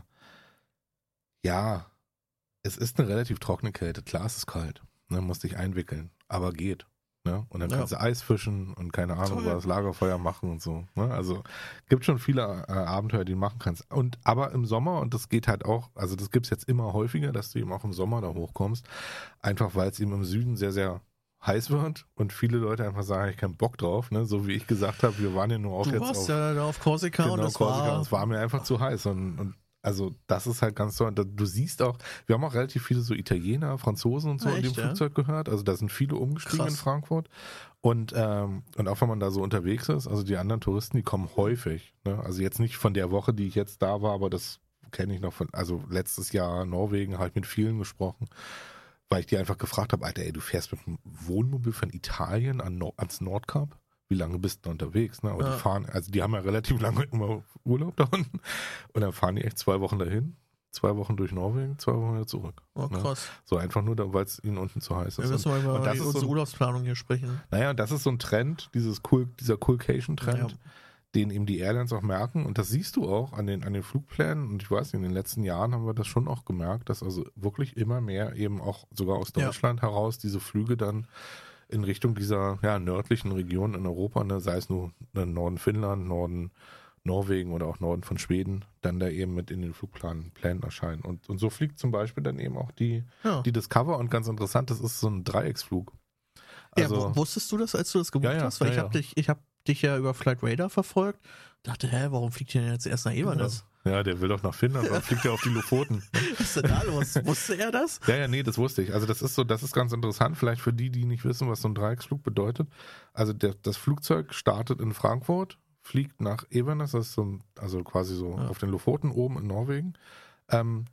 ja, es ist eine relativ trockene Kälte. Klar, es ist kalt, ne? Musst dich einwickeln, aber geht. Ne? Und dann Ja. kannst du Eis fischen und keine Ahnung, Toll. was Lagerfeuer machen und so. Ne? Also gibt schon viele äh, Abenteuer, die du machen kannst. Und aber im Sommer, und das geht halt auch, also das gibt es jetzt immer häufiger, dass du eben auch im Sommer da hochkommst, einfach weil es eben im Süden sehr, sehr heiß wird und viele Leute einfach sagen, ich hab keinen Bock drauf, ne? So wie ich gesagt habe, wir waren ja nur auch Du jetzt warst auf, ja da auf Korsika genau, und das Korsika, war... und es war mir einfach zu heiß und, und also das ist halt ganz toll. Du siehst auch, wir haben auch relativ viele so Italiener, Franzosen und so Ah, in dem echt, ja? Flugzeug gehört. Also da sind viele umgestiegen Krass. in Frankfurt. Und, ähm, und auch wenn man da so unterwegs ist, also die anderen Touristen, die kommen häufig. Ne? Also jetzt nicht von der Woche, die ich jetzt da war, aber das kenne ich noch von, also letztes Jahr Norwegen habe ich mit vielen gesprochen, weil ich die einfach gefragt habe, Alter, ey, du fährst mit dem Wohnmobil von Italien an Nord- ans Nordkap? Wie lange bist du da unterwegs? Ne? Aber Ja. die fahren, also die haben ja relativ lange immer Urlaub da unten. Und dann fahren die echt zwei Wochen dahin, zwei Wochen durch Norwegen, zwei Wochen wieder zurück. Oh, Ne? krass. So einfach nur, weil es ihnen unten zu heiß Wir ist. müssen mal Und, über und das die, ist so unsere ein, Urlaubsplanung hier sprechen. naja, das ist so ein Trend, dieses cool, dieser Coolcation-Trend, Ja. den eben die Airlines auch merken. Und das siehst du auch an den, an den Flugplänen. Und ich weiß, in den letzten Jahren haben wir das schon auch gemerkt, dass also wirklich immer mehr eben auch sogar aus Ja. Deutschland heraus diese Flüge dann in Richtung dieser ja, nördlichen Region in Europa, ne, sei es nur Norden Finnland, Norden Norwegen oder auch Norden von Schweden, dann da eben mit in den Flugplänen Plänen erscheinen. Und, und so fliegt zum Beispiel dann eben auch die, Ja. die Discover und ganz interessant, das ist so ein Dreiecksflug. Also, ja, wu- wusstest du das, als du das gebucht Ja, ja, hast? Weil ja, ich habe ja. dich, ich hab dich ja über Flight Radar verfolgt. Dachte, hä, warum fliegt ihr denn jetzt erst nach Ebernes? ja, der will doch nach Finnland, dann fliegt er auf die Lofoten. Was ist denn da los? Wusste er das? Ja, ja, nee, das wusste ich. Also das ist so, das ist ganz interessant, vielleicht für die, die nicht wissen, was so ein Dreiecksflug bedeutet. Also der, das Flugzeug startet in Frankfurt, fliegt nach Evenes, das ist so, ein- also quasi so Ja. auf den Lofoten oben in Norwegen. Ähm,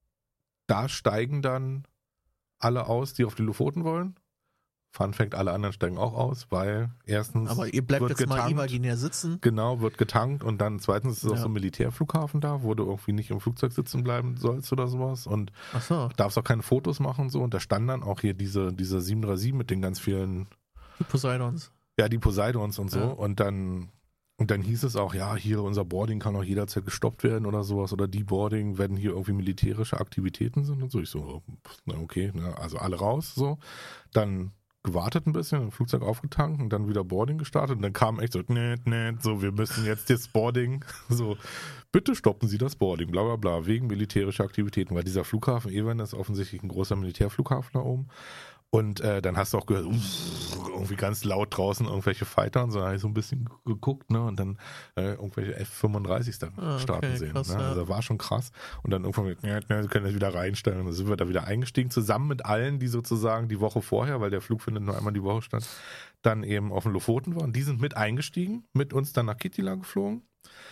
da steigen dann alle aus, die auf die Lofoten wollen. Fun Fact, alle anderen steigen auch aus, weil erstens Aber ihr bleibt wird jetzt mal getankt. imaginär sitzen. Genau, wird getankt und dann zweitens ist es auch Ja. so ein Militärflughafen da, wo du irgendwie nicht im Flugzeug sitzen bleiben sollst oder sowas und Ach so, darfst auch keine Fotos machen und so. Und da stand dann auch hier diese, diese sieben drei sieben mit den ganz vielen, die Poseidons. ja, die Poseidons und so. Ja. Und dann, und dann hieß es auch, ja, hier unser Boarding kann auch jederzeit gestoppt werden oder sowas. Oder die Boarding, wenn hier irgendwie militärische Aktivitäten sind und so. Ich so, na okay, ne, also alle raus, so. Dann gewartet ein bisschen, ein Flugzeug aufgetankt und dann wieder Boarding gestartet. Und dann kam echt so, nee, nee, so, wir müssen jetzt das Boarding, so, bitte stoppen Sie das Boarding, bla bla bla, wegen militärischer Aktivitäten, weil dieser Flughafen Evenes ist offensichtlich ein großer Militärflughafen da oben. Und äh, dann hast du auch gehört, uff, irgendwie ganz laut draußen irgendwelche Fighter und so, da habe ich so ein bisschen geguckt, ne, und dann äh, irgendwelche F fünfunddreißig dann Ah, okay, starten sehen. krass, Ne? ja. Also war schon krass. Und dann irgendwann, ja, ja, Sie können das wieder reinstellen. Und dann sind wir da wieder eingestiegen, zusammen mit allen, die sozusagen die Woche vorher, weil der Flug findet nur einmal die Woche statt, dann eben auf den Lofoten waren. Die sind mit eingestiegen, mit uns dann nach Kittila geflogen.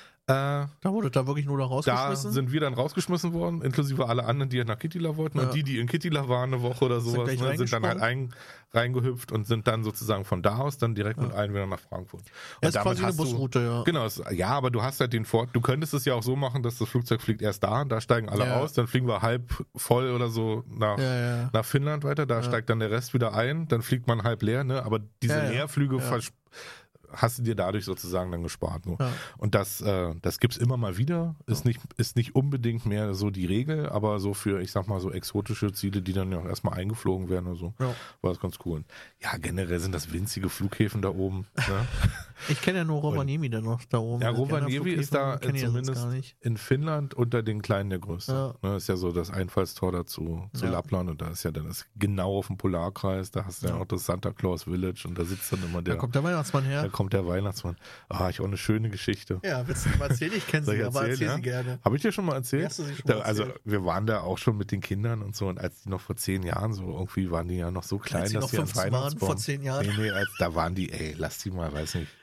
Äh, Da wurde da wirklich nur noch da rausgeschmissen. sind wir dann rausgeschmissen worden, inklusive alle anderen, die nach Kittila wollten. Ja. Und die, die in Kittila waren eine Woche oder Sind sowas, gleich ne, sind dann halt ein, reingehüpft und sind dann sozusagen von da aus dann direkt Ja. mit allen wieder nach Frankfurt. Ja, Und ist quasi eine hast du- Busroute, ja. Genau, es, ja, aber du hast halt den Vor, du könntest es ja auch so machen, dass das Flugzeug fliegt erst da, da steigen alle Ja. aus, dann fliegen wir halb voll oder so nach, Ja, ja. nach Finnland weiter, da Ja. steigt dann der Rest wieder ein, dann fliegt man halb leer, ne? Aber diese Ja, ja. Leerflüge Ja. vers- hast du dir dadurch sozusagen dann gespart. So. Ja. Und das, äh, das gibt's immer mal wieder. Ist nicht, ist nicht unbedingt mehr so die Regel, aber so für, ich sag mal, so exotische Ziele, die dann ja auch erstmal eingeflogen werden oder so, Ja. war das ganz cool. Ja, generell sind das winzige Flughäfen da oben. Ne? Ich kenne ja nur Rovaniemi dann noch da oben. Ja, Die anderen Rovaniemi ist da Flughäfen kenn ich ja sonst zumindest gar nicht. in Finnland unter den kleinen der größte. Ja. Ne, ist ja so das Einfallstor dazu zu Ja. Lappland und da ist ja dann das genau auf dem Polarkreis, da hast du ja, Ja. auch das Santa Claus Village und da sitzt dann immer der, Da kommt der Weihnachtsmann da her. kommt der Weihnachtsmann. Ah, ich auch eine schöne Geschichte. Ja, willst du mal erzählen? Ich kenne Soll sie, ich aber erzählen, erzähl ja? sie gerne. Habe ich dir schon mal erzählt? Hast du sie schon Da, mal also erzählt? wir waren da auch schon mit den Kindern und so und als die noch vor zehn Jahren so irgendwie waren die ja noch so klein, Als sie dass noch sie an fünfzehn waren, Weihnachtsbaum. vor zehn Jahren. Nee, nee, als, da waren die, ey, lass die mal, weiß nicht,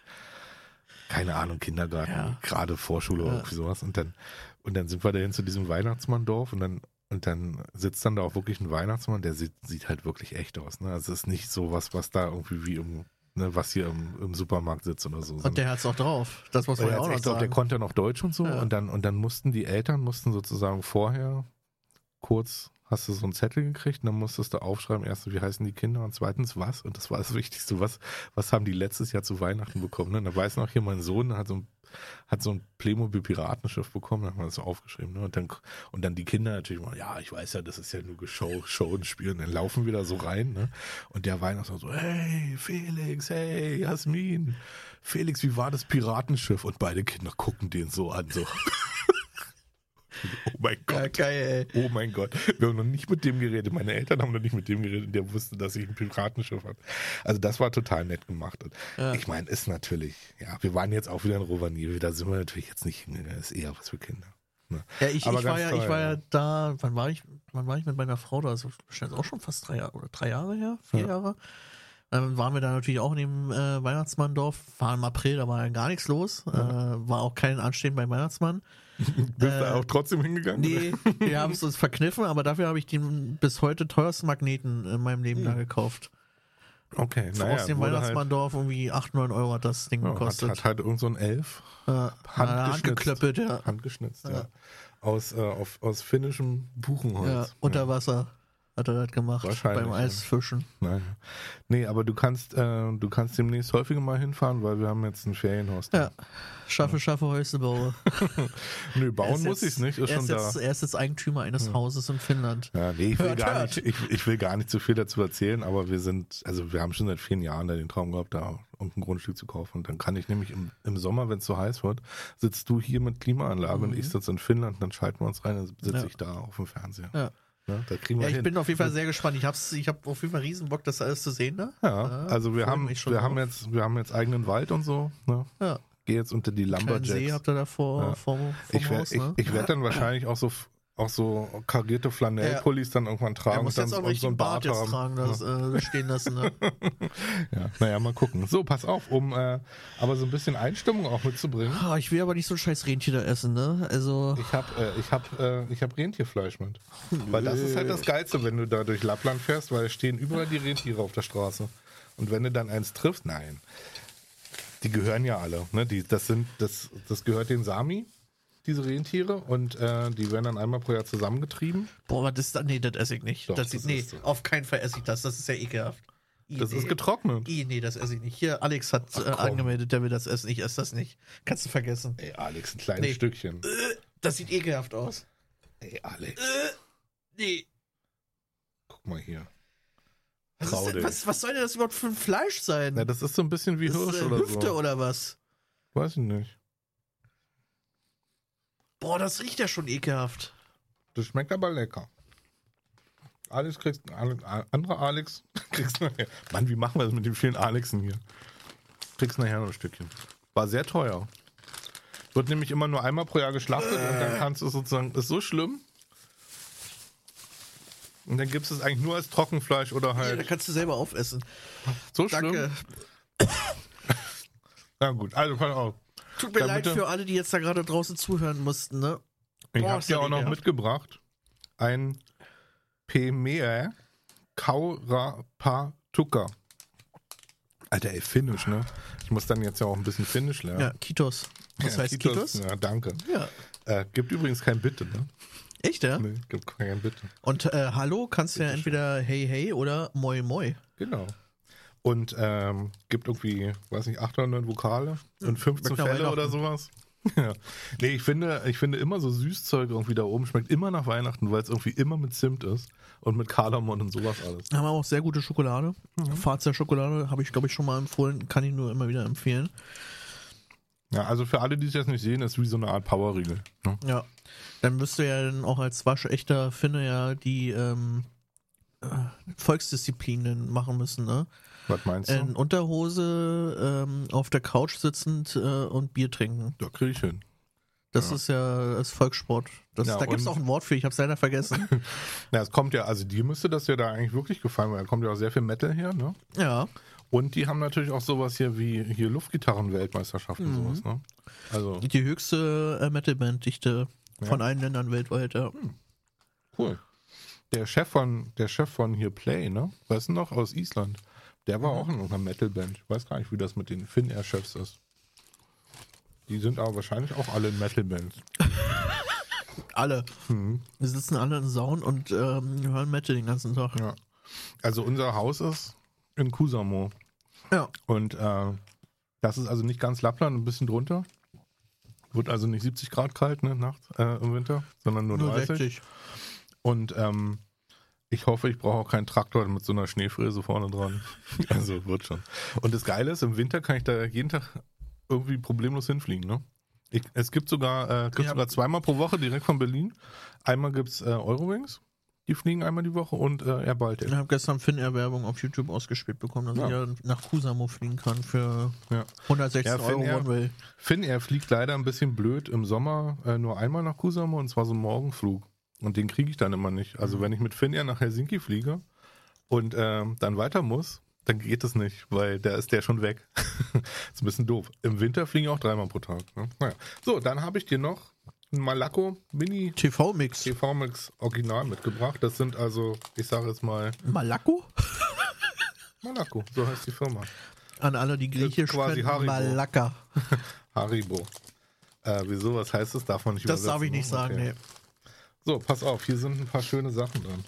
keine Ahnung, Kindergarten, Ja. gerade Vorschule oder Ja. irgendwie sowas und dann und dann sind wir dahin zu diesem Weihnachtsmanndorf und dann und dann sitzt dann da auch wirklich ein Weihnachtsmann, der sieht, sieht halt wirklich echt aus, ne? Also es ist nicht so was, was da irgendwie wie im ne, was hier im, im Supermarkt sitzt oder so. Und der hat's auch drauf. Das muss man ja auch noch Ich glaube, der sagen. konnte noch Deutsch und so. Ja. Und dann, und dann mussten die Eltern, mussten sozusagen vorher kurz, hast du so einen Zettel gekriegt und dann musstest du aufschreiben, erstens, wie heißen die Kinder und zweitens, was? Und das war das Wichtigste, was, was haben die letztes Jahr zu Weihnachten bekommen? Ne? Da weiß noch hier mein Sohn, der hat so ein, hat so ein Playmobil-Piratenschiff bekommen, da hat man das so aufgeschrieben. Ne? Und, dann, und dann die Kinder natürlich mal, ja, ich weiß ja, das ist ja nur Show, Show und Spiel. Und dann laufen wir da so rein. Ne? Und der Weihnachtsmann so, hey, Felix, hey, Jasmin, Felix, wie war das Piratenschiff? Und beide Kinder gucken den so an, so. Oh mein Gott. Ja, geil, ey. Oh mein Gott. Wir haben noch nicht mit dem geredet. Meine Eltern haben noch nicht mit dem geredet. Der wusste, dass ich ein Piratenschiff habe. Also das war total nett gemacht. Und ja. Ich meine, ist natürlich, ja, wir waren jetzt auch wieder in Rovaniemi. Da sind wir natürlich jetzt nicht hingegangen. Das ist eher was für Kinder. Ne? Ja, ich, Aber ich, war ganz ja, toll, ich war ja ja. da, wann war ich, wann war ich mit meiner Frau da? Das ist wahrscheinlich auch schon fast drei Jahre oder drei Jahre her, vier Ja. Jahre. Dann waren wir da natürlich auch in dem äh, Weihnachtsmanndorf, war im April, da war ja gar nichts los, Ja. äh, war auch kein Anstehen beim Weihnachtsmann. Bist Äh, du auch trotzdem hingegangen? Nee, wir haben es uns verkniffen, aber dafür habe ich den bis heute teuersten Magneten in meinem Leben da gekauft. Okay, naja. Aus dem wurde Weihnachtsmanndorf irgendwie acht, neun Euro hat das Ding Halt, ja, gekostet. hat, hat halt irgend so ein Elf. äh, handgeschnitzt. handgeklöppelt, ja. Handgeschnitzt, ja. Ja. Aus, äh, auf, aus finnischem Buchenholz. ja. Unter Wasser hat er das gemacht, Wahrscheinlich, beim ja. Eisfischen. Nein. Nee, aber du kannst, äh, du kannst demnächst häufiger mal hinfahren, weil wir haben jetzt ein Ferienhaus. da. Ja, schaffe, schaffe, Häuser baue. Nö, bauen Er ist muss jetzt- ich es nicht, ist er schon ist da. Jetzt, er ist jetzt Eigentümer eines Hauses in Finnland. Ja, nee, ich will, Hört, gar hört. nicht, ich, ich will gar nicht so viel dazu erzählen, aber wir sind, also wir haben schon seit vielen Jahren da den Traum gehabt, da um ein Grundstück zu kaufen. Und dann kann ich nämlich im, im Sommer, wenn es so heiß wird, sitzt du hier mit Klimaanlage und ich sitze in Finnland, dann schalten wir uns rein, dann sitze Mhm. Ja. ich da auf dem Fernseher. Ja. Ja, da kriegen wir Ja, ich hin. bin auf jeden Fall sehr gespannt. Ich hab's, ich habe auf jeden Fall riesen Bock, das alles zu sehen, ne? ja, also wir freu haben, mich schon wir haben drauf. jetzt, wir haben jetzt eigenen Wald und so. Ne? Ja. Geh jetzt unter die Kleinen See Lumberjacks. habt ihr da vor, Ja. vor, vor Ich werde Haus, ich, ne? ich werd dann wahrscheinlich auch so auch so karierte Flanellpullis dann irgendwann Er tragen muss und jetzt auch dann einen und so einen richtigen Bart, Bart jetzt haben. tragen, das äh, stehen lassen, ne? Ja, naja, mal gucken. So, pass auf, um äh, aber so ein bisschen Einstimmung auch mitzubringen. Ah, ich will aber nicht so ein scheiß Rentier da essen, ne? Also, Ich habe äh, ich hab, äh, ich hab Rentierfleisch mit. Weil das ist halt das Geilste, wenn du da durch Lappland fährst, weil es stehen überall die Rentiere auf der Straße. Und wenn du dann eins triffst, nein. Die gehören ja alle. Ne? Die, das, sind, das, das gehört den Sami, diese Rentiere. Und äh, die werden dann einmal pro Jahr zusammengetrieben. boah, was ist das? Nee, das esse ich nicht. Doch, das das sieht, nee, isst du. auf keinen Fall esse ich das. Das ist ja ekelhaft. I, Das nee. ist getrocknet. I, nee, das esse ich nicht. Hier, Alex hat Ach, äh, komm. angemeldet, der will das essen. Ich esse das nicht. Kannst du vergessen. Ey, Alex, ein kleines Nee. Stückchen. Das sieht ekelhaft aus. Ey, Alex, Nee. guck mal hier. Was, Trau ist denn, dich. was, was soll denn das überhaupt für ein Fleisch sein? Na, das ist so ein bisschen wie das Hirsch ist, äh, oder Hüfte so. oder was? Weiß ich nicht. Boah, das riecht ja schon ekelhaft. Das schmeckt aber lecker. Alex kriegst, Ale, andere Alex kriegst nachher. Mann, wie machen wir das mit den vielen Alexen hier? Kriegst nachher noch ein Stückchen. War sehr teuer. Wird nämlich immer nur einmal pro Jahr geschlachtet und dann kannst du sozusagen, ist so schlimm. Und dann gibt es es eigentlich nur als Trockenfleisch oder Ja, da halt kannst du selber aufessen. so Danke. schlimm. Na gut, also pass auf. Tut mir Damit leid du- für alle, die jetzt da gerade draußen zuhören mussten, ne? Ich Boah, habe ist dir das auch noch ekelhaft. mitgebracht ein Pemea Kaurapatuka. Alter, ey, Finnisch, ne? Ich muss dann jetzt ja auch ein bisschen Finnisch lernen. Ja, Kitos. Was Ja, heißt Kitos? Ja, danke. Ja. Äh, gibt übrigens kein Bitte, ne? Echt, ja? Nee, gibt kein Bitte. Und äh, Hallo kannst du ja entweder Hey Hey oder Moi Moi. Genau. Und ähm, gibt irgendwie, weiß nicht, acht oder neun Vokale und fünfzehn schmeckt nach Fälle oder Weihnachten. sowas. Ja. Nee, ich finde, ich finde immer so Süßzeug irgendwie da oben schmeckt immer nach Weihnachten, weil es irgendwie immer mit Zimt ist und mit Kardamom und sowas alles. Haben wir auch sehr gute Schokolade. Mhm. Fazer Schokolade habe ich, glaube ich, schon mal empfohlen. Kann ich nur immer wieder empfehlen. Ja, also für alle, die es jetzt nicht sehen, ist wie so eine Art Powerriegel. Ne? Ja. Dann müsst ihr ja dann auch als waschechter Finne ja die ähm, äh, Volksdisziplinen machen müssen, ne? Was meinst du? In Unterhose ähm, auf der Couch sitzend äh, und Bier trinken. da kriege ich hin. Das Ja. ist ja das Volkssport. Das, Ja, da gibt es und- auch ein Wort für, ich habe es leider vergessen. Na, es kommt ja, also dir müsste das ja da eigentlich wirklich gefallen, weil da kommt ja auch sehr viel Metal her, ne? Ja. Und die haben natürlich auch sowas hier wie hier Luftgitarren-Weltmeisterschaften Mhm. und sowas, ne? Also, Die höchste äh, Metalband-Dichte von Ja. allen Ländern weltweit, ja. cool. Der Chef von, der Chef von hier Play, ne? Weißt du noch, aus Island, Der war auch in irgendeiner Metal-Band. Ich weiß gar nicht, wie das mit den Finnair-Chefs ist. Die sind aber wahrscheinlich auch alle in Metal-Bands. Alle. Mhm. Wir sitzen alle in Saun und ähm, hören Metal den ganzen Tag. Ja. Also unser Haus ist in Kuusamo. Ja. Und äh, das ist also nicht ganz Lappland, ein bisschen drunter. Wird also nicht siebzig Grad kalt, ne, nachts äh, im Winter, sondern nur, Nur dreißig. sechzig. Und ähm, ich hoffe, ich brauche auch keinen Traktor mit so einer Schneefräse vorne dran. Also wird schon. Und das Geile ist, im Winter kann ich da jeden Tag irgendwie problemlos hinfliegen, ne? Ich, es gibt sogar, äh, gibt Ja. sogar zweimal pro Woche direkt von Berlin. Einmal gibt's äh, Eurowings, die fliegen einmal die Woche, und äh, Air Baltic. Ich habe gestern Finnair-Werbung auf YouTube ausgespielt bekommen, dass Ja. ich ja nach Kusamo fliegen kann für Ja. hundertsechzehn Ja, Euro Finnair- One-Way. Finnair fliegt leider ein bisschen blöd im Sommer äh, nur einmal nach Kuusamo, und zwar so einen Morgenflug. Und den kriege ich dann immer nicht. Also wenn ich mit Finnair nach Helsinki fliege und ähm, dann weiter muss, dann geht es nicht, weil da ist der schon weg. Ist ein bisschen doof. Im Winter fliegen auch dreimal pro Tag. Ne? Naja. So, dann habe ich dir noch ein Malaco Mini T V-Mix. T V-Mix Original mitgebracht. Das sind also, ich sage jetzt mal, Malaco? Malaco, so heißt die Firma. An alle, die griechisch quasi können, Haribo. Malaka. Haribo. Äh, wieso, was heißt das? Darf man nicht Das darf übersetzen, ich nicht ne? sagen, Okay. nee. So, pass auf, hier sind ein paar schöne Sachen drin.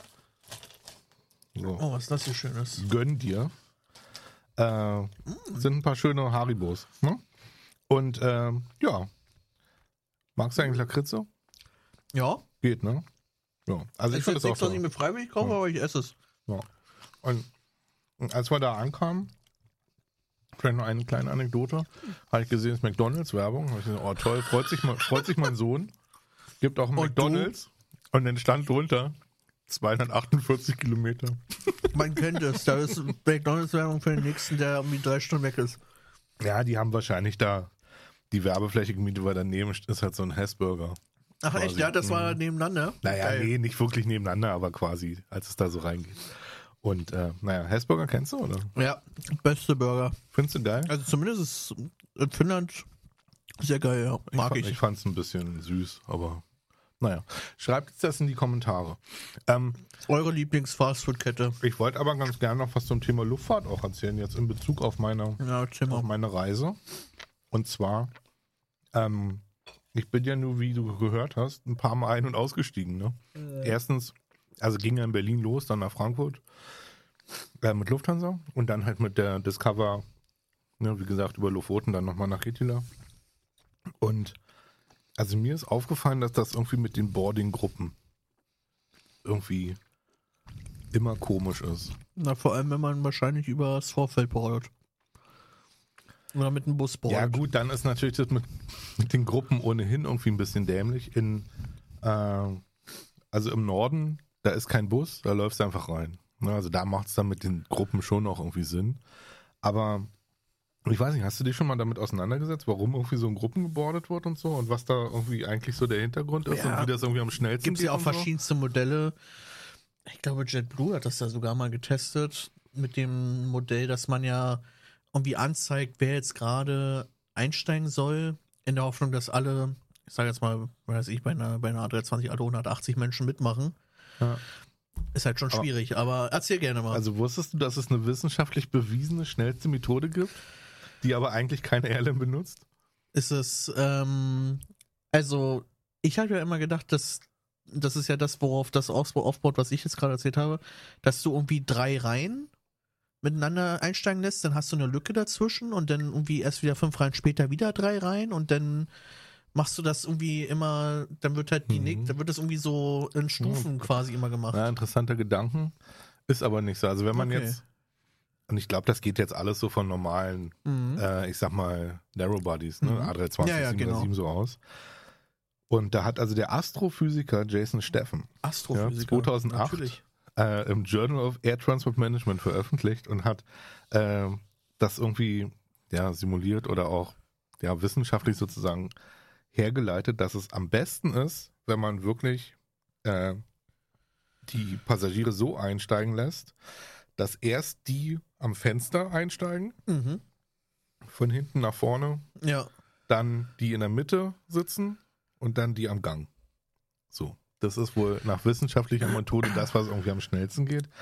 So. Oh, was ist das hier Schönes? Gönn dir. Äh, sind ein paar schöne Haribos. Ne? Und ähm, ja. Magst du eigentlich Lakritze? Ja, Geht, ne? Ja. Also ich, ich finde finde das auch nichts, was ich so. mir freiwillig kaufe, Ja. aber ich esse es. Ja. Und, und als wir da ankamen, vielleicht noch eine kleine Anekdote, habe ich gesehen, es ist McDonalds-Werbung. Habe ich gesagt, oh toll, freut sich, mein- freut sich mein Sohn. Gibt auch einen Und McDonalds. Und dann stand drunter zweihundertachtundvierzig Kilometer. Man kennt es. Da ist McDonalds-Werbung für den nächsten, der irgendwie drei Stunden weg ist. Ja, die haben wahrscheinlich da die Werbefläche gemietet, weil daneben ist halt so ein Hessburger. Ach Quasi. echt, ja, das war nebeneinander? Naja, Geil. nee, nicht wirklich nebeneinander, aber quasi, als es da so reingeht. Und äh, naja, Hessburger kennst du, oder? Ja, beste Burger. Findest du geil? Also zumindest ist in Finnland sehr geil, ja. Mag ich. Ich fand es ein bisschen süß, aber naja. Schreibt das in die Kommentare. Ähm, Eure Lieblings-Fastfood-Kette. ich wollte aber ganz gerne noch was zum Thema Luftfahrt auch erzählen, jetzt in Bezug auf meine, Ja, Zimmer. auf meine Reise. Und zwar, ähm, ich bin ja nur, wie du gehört hast, ein paar Mal ein- und ausgestiegen. Ne? Erstens, also ging ja in Berlin los, dann nach Frankfurt äh, mit Lufthansa und dann halt mit der Discover, ne, wie gesagt, über Lofoten, dann nochmal nach Kittilä. Und also mir ist aufgefallen, dass das irgendwie mit den Boarding-Gruppen irgendwie immer komisch ist. Na, vor allem, wenn man wahrscheinlich über das Vorfeld boardet. Oder mit dem Bus boardet. Ja gut, dann ist natürlich das mit, mit den Gruppen ohnehin irgendwie ein bisschen dämlich. In, äh, also im Norden, da ist kein Bus, da läufst du einfach rein. Ne, also da macht es dann mit den Gruppen schon auch irgendwie Sinn. Aber ich weiß nicht, hast du dich schon mal damit auseinandergesetzt, warum irgendwie so in Gruppen gebordet wird und so? Und was da irgendwie eigentlich so der Hintergrund ist Ja. und wie das irgendwie am schnellsten Gibt es ja auch geht und so? verschiedenste Modelle. Ich glaube, JetBlue hat das ja sogar mal getestet mit dem Modell, dass man ja irgendwie anzeigt, wer jetzt gerade einsteigen soll, in der Hoffnung, dass alle, ich sage jetzt mal, weiß ich, bei einer, bei einer A drei zwanzig alle hundertachtzig Menschen mitmachen. Ja. Ist halt schon schwierig, aber erzähl gerne mal. Also wusstest du, dass es eine wissenschaftlich bewiesene, schnellste Methode gibt, die aber eigentlich keine Airline benutzt? Ist es, ähm, also, ich habe ja immer gedacht, dass, das ist ja das, worauf das Ausbau aufbaut, was ich jetzt gerade erzählt habe, dass du irgendwie drei Reihen miteinander einsteigen lässt, dann hast du eine Lücke dazwischen und dann irgendwie erst wieder fünf Reihen später wieder drei Reihen und dann machst du das irgendwie immer, dann wird halt die, Mhm. mhm. dann wird das irgendwie so in Stufen quasi immer gemacht. Ja, interessanter Gedanken. Ist aber nicht so. Also wenn man Okay. jetzt, und ich glaube, das geht jetzt alles so von normalen, Mhm. äh, ich sag mal, Narrow-Bodies, ne? Mhm. A drei zwanzig, Ja, ja, sieben genau. sieben so aus. Und da hat also der Astrophysiker Jason Steffen Astrophysiker. Ja, zweitausendacht. Natürlich. äh, im Journal of Air Transport Management veröffentlicht und hat äh, das irgendwie ja, simuliert oder auch ja, wissenschaftlich sozusagen hergeleitet, dass es am besten ist, wenn man wirklich äh, die Passagiere so einsteigen lässt, dass erst die am Fenster einsteigen, Mhm. von hinten nach vorne, Ja. dann die in der Mitte sitzen und dann die am Gang. So. Das ist wohl nach wissenschaftlicher Methode das, was irgendwie am schnellsten geht.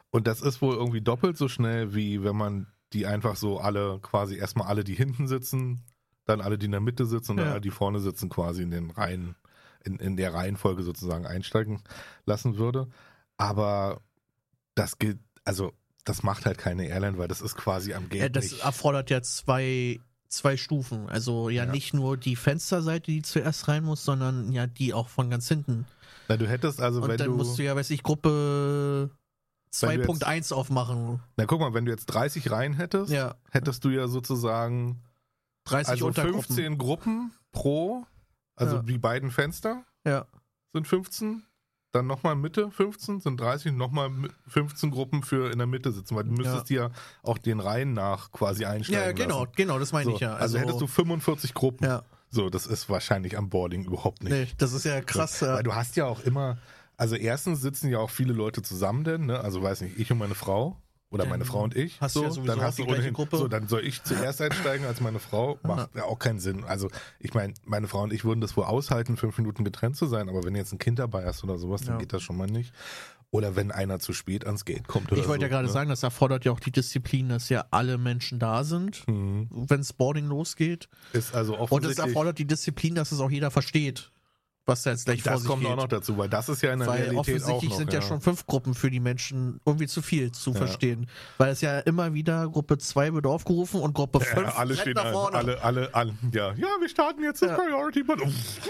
Und das ist wohl irgendwie doppelt so schnell, wie wenn man die einfach so alle, quasi erstmal alle, die hinten sitzen, dann alle, die in der Mitte sitzen und dann Ja. alle, die vorne sitzen, quasi in den Reihen, in, in der Reihenfolge sozusagen einsteigen lassen würde. Aber das gilt, also das macht halt keine Airline, weil das ist quasi am Gate Ja, das nicht. erfordert ja zwei, zwei Stufen. Also ja, Ja. nicht nur die Fensterseite, die zuerst rein muss, sondern ja die auch von ganz hinten. Na, du hättest also, Und wenn dann du, musst du ja, weiß ich, Gruppe zwei jetzt- Punkt eins aufmachen. na guck mal, wenn du jetzt dreißig Reihen hättest, Ja, hättest du ja sozusagen dreißig also Untergruppen. fünfzehn Gruppen pro, also Ja. die beiden Fenster Ja. sind fünfzehn, dann nochmal Mitte fünfzehn, sind dreißig, nochmal fünfzehn Gruppen für in der Mitte sitzen, weil du müsstest dir ja auch den Reihen nach quasi einsteigen Ja, genau, lassen. genau, das meine So, ich ja. also, hättest du fünfundvierzig Gruppen. Ja, So, das ist wahrscheinlich am Boarding überhaupt nicht. nee, das ist ja krass. So, Ja. weil du hast ja auch immer, also erstens sitzen ja auch viele Leute zusammen denn, ne? Also weiß nicht, ich und meine Frau oder Dann meine Frau und ich. hast du so, ja sowieso dann auch hast die du gleiche ohnehin, Gruppe. So, dann soll ich zuerst einsteigen als meine Frau. Macht ja auch keinen Sinn. Also ich meine, meine Frau und ich würden das wohl aushalten, fünf Minuten getrennt zu sein, aber wenn jetzt ein Kind dabei hast oder sowas, dann Ja. geht das schon mal nicht. Oder wenn einer zu spät ans Gate kommt oder Ich wollte so, ja gerade ne? sagen, das erfordert ja auch die Disziplin, dass ja alle Menschen da sind, Mhm. wenn das Boarding losgeht. Ist also Und es offensichtlich. erfordert die Disziplin, dass es auch jeder versteht, was da jetzt gleich vor das sich kommt geht. auch noch dazu, weil das ist ja in der Weil Realität auch offensichtlich noch. sind ja. schon fünf Gruppen für die Menschen irgendwie zu viel zu Ja. verstehen. Weil es ja immer wieder Gruppe zwei wird aufgerufen und Gruppe fünf Ja, alle rennt stehen nach ein, vorne. alle, alle, alle, ja, ja, wir starten jetzt das Ja. Priority, but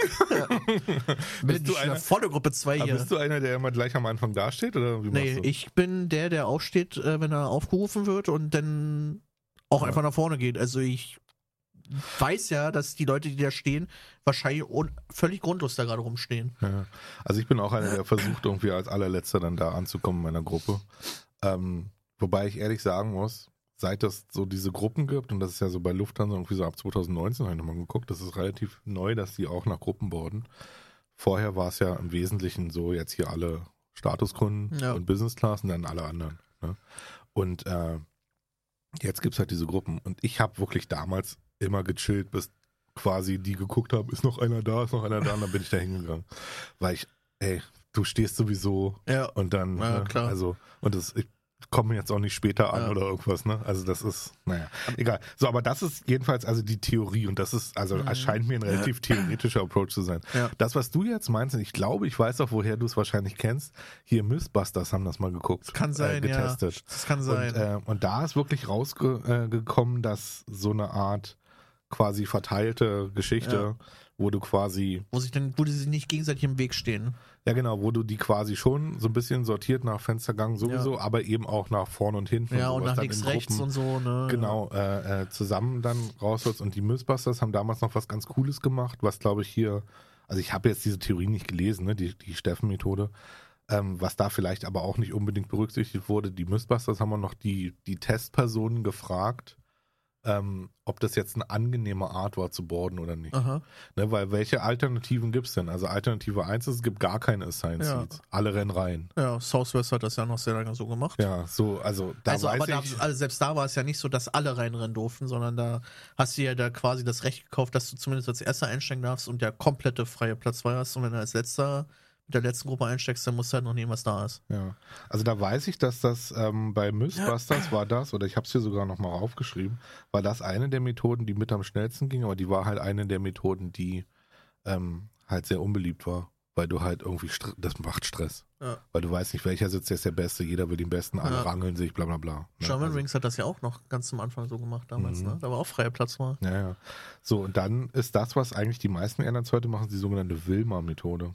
Mensch, du eine einer- volle Gruppe zwei Aber hier. bist du einer, der immer gleich am Anfang dasteht oder wie Nee, machst du? ich bin der, der aufsteht, äh, wenn er aufgerufen wird und dann auch Ja. einfach nach vorne geht. Also ich weiß ja, dass die Leute, die da stehen, wahrscheinlich un- völlig grundlos da gerade rumstehen. Ja. Also ich bin auch einer, der versucht irgendwie als allerletzter dann da anzukommen in meiner Gruppe. Ähm, wobei ich ehrlich sagen muss, seit es so diese Gruppen gibt, und das ist ja so bei Lufthansa irgendwie so ab zwanzig neunzehn, habe ich nochmal geguckt, das ist relativ neu, dass die auch nach Gruppen boarden. Vorher war es ja im Wesentlichen so, jetzt hier alle Statuskunden Ja. und Business Class und dann alle anderen. Ne? Und äh, jetzt gibt's halt diese Gruppen. Und ich habe wirklich damals immer gechillt, bis quasi die geguckt haben, ist noch einer da, ist noch einer da, und dann bin ich da hingegangen. Weil ich, ey, du stehst sowieso Ja. und dann, Ja, ne, klar. also, und das, ich komme jetzt auch nicht später an Ja. oder irgendwas, ne? Also das ist, naja, egal. So, aber das ist jedenfalls also die Theorie und das ist, also erscheint mir ein relativ theoretischer Approach zu sein. Ja. Das, was du jetzt meinst, und ich glaube, ich weiß auch, woher du es wahrscheinlich kennst, hier Mythbusters haben das mal geguckt, Kann sein, äh, getestet. ja. Das kann sein. Und, äh, und da ist wirklich rausgekommen, dass so eine Art quasi verteilte Geschichte, wo du quasi, wo sich dann, wo die sich nicht gegenseitig im Weg stehen. ja genau, wo du die quasi schon so ein bisschen sortiert nach Fenstergang sowieso, aber eben auch nach vorne und hinten. Ja, und sowas nach dann links, in rechts Gruppen, und so, ne? Genau, äh, äh, zusammen dann rausholst. Und die Mythbusters haben damals noch was ganz Cooles gemacht, was glaube ich hier, also ich habe jetzt diese Theorie nicht gelesen, ne, die, die Steffen-Methode, ähm, was da vielleicht aber auch nicht unbedingt berücksichtigt wurde. Die Mythbusters haben auch noch die, die Testpersonen gefragt, ähm, ob das jetzt eine angenehme Art war zu boarden oder nicht. Aha. Ne, weil welche Alternativen gibt's denn? Also Alternative eins ist, es gibt gar keine Assigned Ja. Seats. Alle rennen rein. Ja, Southwest hat das ja noch sehr lange so gemacht. Ja, so, also da also, weiß aber da, ich, also selbst da war es ja nicht so, dass alle reinrennen durften, sondern da hast du ja da quasi das Recht gekauft, dass du zumindest als Erster einsteigen darfst und der komplette freie Platz frei hast. Und wenn du als Letzter mit der letzten Gruppe einsteigst, dann musst du halt noch nehmen, was da ist. ja. Also da weiß ich, dass das ähm, bei Mythbusters war das, oder ich habe es hier sogar nochmal aufgeschrieben, war das eine der Methoden, die mit am schnellsten ging, aber die war halt eine der Methoden, die ähm, halt sehr unbeliebt war, weil du halt irgendwie, Stre- das macht Stress. Ja. Weil du weißt nicht, welcher Sitz ist der Beste, jeder will den Besten, alle Ja. rangeln sich, bla bla bla. Ne? German Also- Wings hat das ja auch noch ganz zum Anfang so gemacht damals, Mhm. ne? Da war auch freier Platz war. Ja, ja. So, und dann ist das, was eigentlich die meisten Airlines heute machen, die sogenannte Wilma-Methode.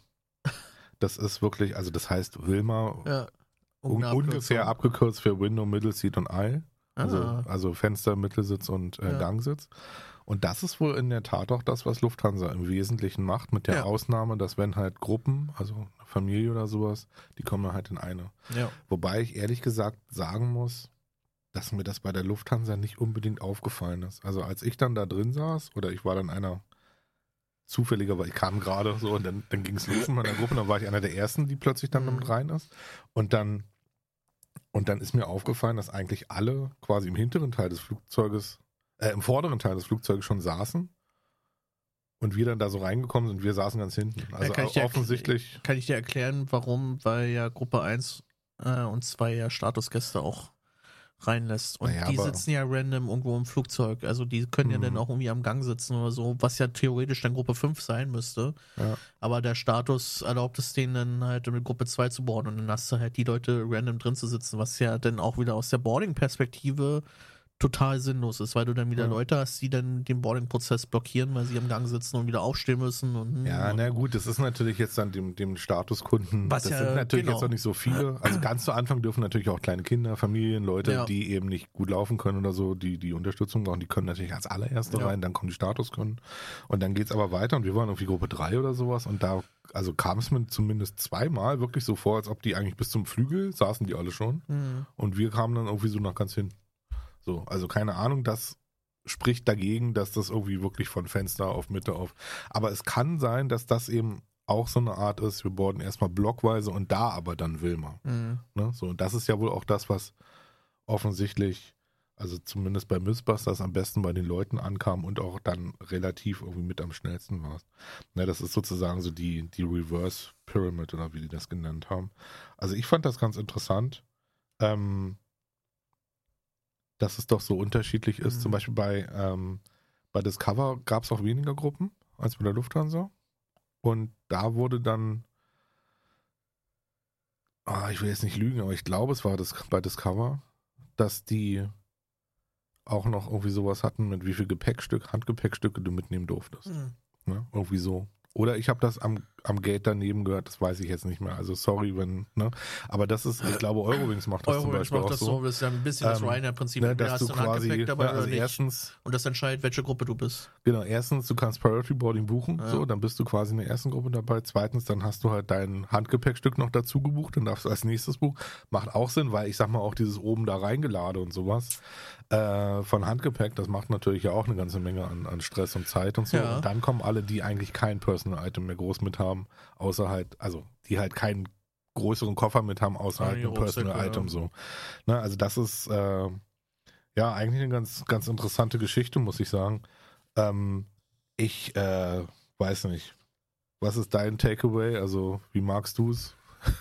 Das ist wirklich, also das heißt Wilma, Ja. un eine ungefähr Abkürzung. abgekürzt für Window, Middle Seat und Aisle. Also, Ah. also Fenster, Mittelsitz und äh, Ja. Gangsitz. Und das ist wohl in der Tat auch das, was Lufthansa im Wesentlichen macht, mit der Ja. Ausnahme, dass wenn halt Gruppen, also eine Familie oder sowas, die kommen dann halt in eine. Ja. Wobei ich ehrlich gesagt sagen muss, dass mir das bei der Lufthansa nicht unbedingt aufgefallen ist. Also als ich dann da drin saß, oder ich war dann einer zufälliger, weil ich kam gerade so und dann, dann ging es los in meiner Gruppe, dann war ich einer der Ersten, die plötzlich dann Mhm. damit rein ist. Und dann, und dann ist mir aufgefallen, dass eigentlich alle quasi im hinteren Teil des Flugzeuges, äh, im vorderen Teil des Flugzeuges schon saßen und wir dann da so reingekommen sind, wir saßen ganz hinten. Also kann ich dir- offensichtlich, Kann ich dir erklären, warum? Weil ja Gruppe eins äh, und zwei ja Statusgäste auch reinlässt. Und Naja, die aber- sitzen ja random irgendwo im Flugzeug. Also die können ja Mhm. dann auch irgendwie am Gang sitzen oder so, was ja theoretisch dann Gruppe fünf sein müsste. Ja. Aber der Status erlaubt es denen dann halt in Gruppe zwei zu boarden und dann hast du halt die Leute random drin zu sitzen, was ja dann auch wieder aus der Boarding-Perspektive total sinnlos ist, weil du dann wieder Ja. Leute hast, die dann den Boarding-Prozess blockieren, weil sie am Gang sitzen und wieder aufstehen müssen. Und, Ja, und na gut, das ist natürlich jetzt dann dem, dem Statuskunden, Was das ja, sind natürlich genau. jetzt auch nicht so viele. Also ganz zu Anfang dürfen natürlich auch kleine Kinder, Familien, Leute, Ja. die eben nicht gut laufen können oder so, die die Unterstützung brauchen, die können natürlich als allererste Ja. rein, dann kommen die Statuskunden und dann geht's aber weiter und wir waren irgendwie Gruppe drei oder sowas und da, also kam es mir zumindest zweimal wirklich so vor, als ob die eigentlich bis zum Flügel saßen die alle schon Mhm. und wir kamen dann irgendwie so nach ganz hin. So, also keine Ahnung, das spricht dagegen, dass das irgendwie wirklich von Fenster auf Mitte auf. Aber es kann sein, dass das eben auch so eine Art ist, wir boarden erstmal blockweise und da aber dann Wilma. Mhm. Ne? So, und das ist ja wohl auch das, was offensichtlich, also zumindest bei Mythbusters am besten bei den Leuten ankam und auch dann relativ irgendwie mit am schnellsten war. Ne, das ist sozusagen so die, die Reverse Pyramid oder wie die das genannt haben. Also ich fand das ganz interessant. Ähm, dass es doch so unterschiedlich ist. Mhm. Zum Beispiel bei, ähm, bei Discover gab es auch weniger Gruppen als bei der Lufthansa. Und da wurde dann, ah, ich will jetzt nicht lügen, aber ich glaube, es war das bei Discover, dass die auch noch irgendwie sowas hatten, mit wie viel Gepäckstück, Handgepäckstücke du mitnehmen durftest. Mhm. Ne? Irgendwie so. Oder ich habe das am, am Gate daneben gehört, das weiß ich jetzt nicht mehr. Also sorry, wenn, ne? Aber das ist, ich glaube, Eurowings macht das zum Eurowings Beispiel macht auch das so. so, das ist ja ein bisschen das Ähm, Ryanair-Prinzip. Ne, Entweder dass hast du du ein quasi, Handgepäck dabei ne, also oder nicht. erstens, Und das entscheidet, welche Gruppe du bist. genau, erstens, du kannst Priority Boarding buchen, Ja. so, dann bist du quasi in der ersten Gruppe dabei. Zweitens, dann hast du halt dein Handgepäckstück noch dazu gebucht, dann darfst du als nächstes buchen. Macht auch Sinn, weil ich sag mal auch dieses oben da reingelade und sowas äh, von Handgepäck, das macht natürlich ja auch eine ganze Menge an, an Stress und Zeit und so. Ja. Und dann kommen alle, die eigentlich kein Personal Item mehr groß mit haben, außer halt, also die halt keinen größeren Koffer mit haben, außer Ah, halt die ein Personal Rucksäcke, Item ja. so. Ne, also das ist äh, ja eigentlich eine ganz, ganz interessante Geschichte, muss ich sagen. Ähm, ich äh, weiß nicht. Was ist dein Takeaway? Also, wie magst du es?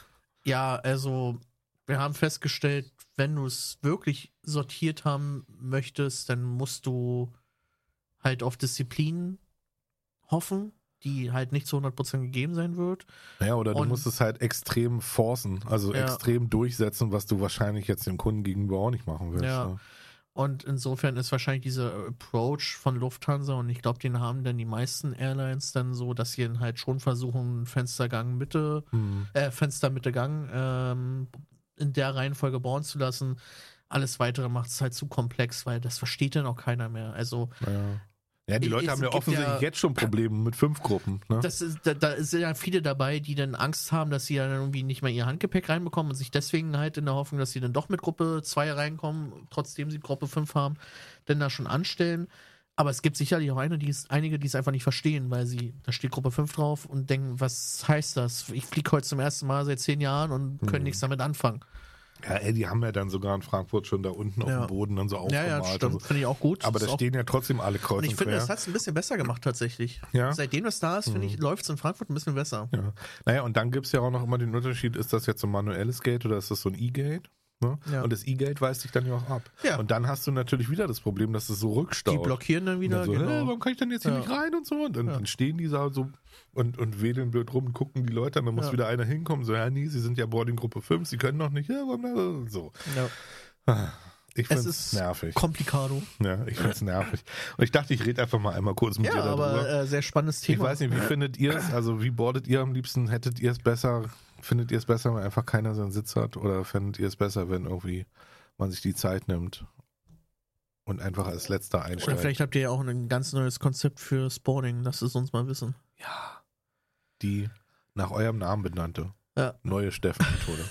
Ja, also wir haben festgestellt, wenn du es wirklich sortiert haben möchtest, dann musst du halt auf Disziplin hoffen, die halt nicht zu hundert Prozent gegeben sein wird. Naja, oder du Und- musst es halt extrem forcen, also Ja. extrem durchsetzen, was du wahrscheinlich jetzt dem Kunden gegenüber auch nicht machen willst. Ja. Ne? Und insofern ist wahrscheinlich dieser Approach von Lufthansa, und ich glaube, den haben dann die meisten Airlines dann so, dass sie dann halt schon versuchen, Fenstergang Mitte, Hm. äh, Fenster Mitte Gang ähm, in der Reihenfolge bauen zu lassen. Alles weitere macht es halt zu komplex, weil das versteht dann auch keiner mehr. Also Ja. Ja, die Leute Es haben ja gibt offensichtlich ja- jetzt schon Probleme mit fünf Gruppen. Ne? das ist, da, da sind ja viele dabei, die dann Angst haben, dass sie dann irgendwie nicht mehr ihr Handgepäck reinbekommen und sich deswegen halt in der Hoffnung, dass sie dann doch mit Gruppe zwei reinkommen, trotzdem sie Gruppe fünf haben, dann da schon anstellen. Aber es gibt sicherlich auch eine, die ist, einige, die es einfach nicht verstehen, weil sie, da steht Gruppe fünf drauf und denken, was heißt das? Ich fliege heute zum ersten Mal seit zehn Jahren und können Mhm. nichts damit anfangen. Ja, ey, die haben ja dann sogar in Frankfurt schon da unten auf Ja. dem Boden dann so Ja, aufgemalt. ja, und stimmt. so. Finde ich auch gut. Aber Das da ist auch, stehen ja trotzdem alle kreuz und und, ich finde, quer. das hat es ein bisschen besser gemacht tatsächlich. Ja? Seitdem das da ist, finde ich, läuft es in Frankfurt ein bisschen besser. Ja. Naja, und dann gibt es ja auch noch immer den Unterschied, ist das jetzt so ein manuelles Gate oder ist das so ein E-Gate? Ne? Ja. Und das E-Gate weist dich dann ja auch ab. Ja. Und dann hast du natürlich wieder das Problem, dass es so Die rückstaut. blockieren dann Und wieder, dann so, genau. hä, warum kann ich denn jetzt hier Ja. nicht rein und so? Und dann, Ja. dann stehen die da so und, und wedeln blöd rum und gucken die Leute an, dann muss Ja. wieder einer hinkommen, so, ja, nee, sie sind ja Boarding Gruppe fünf, sie können noch nicht, ja, warum- so. Ja. Ich Es find's ist nervig. Komplikado. Ja, ich find's nervig. Und ich dachte, ich rede einfach mal einmal kurz mit Ja, dir darüber. aber äh, sehr spannendes Thema. Ich weiß nicht, wie findet ihr es? Also wie boardet ihr am liebsten? Hättet ihr es besser? Findet ihr es besser, wenn einfach keiner seinen Sitz hat? Oder findet ihr es besser, wenn irgendwie man sich die Zeit nimmt und einfach als letzter Oder einsteigt? vielleicht habt ihr ja auch ein ganz neues Konzept für Sporting. Lasst es uns mal wissen. Ja, die nach eurem Namen benannte Ja. neue Steffen-Methode.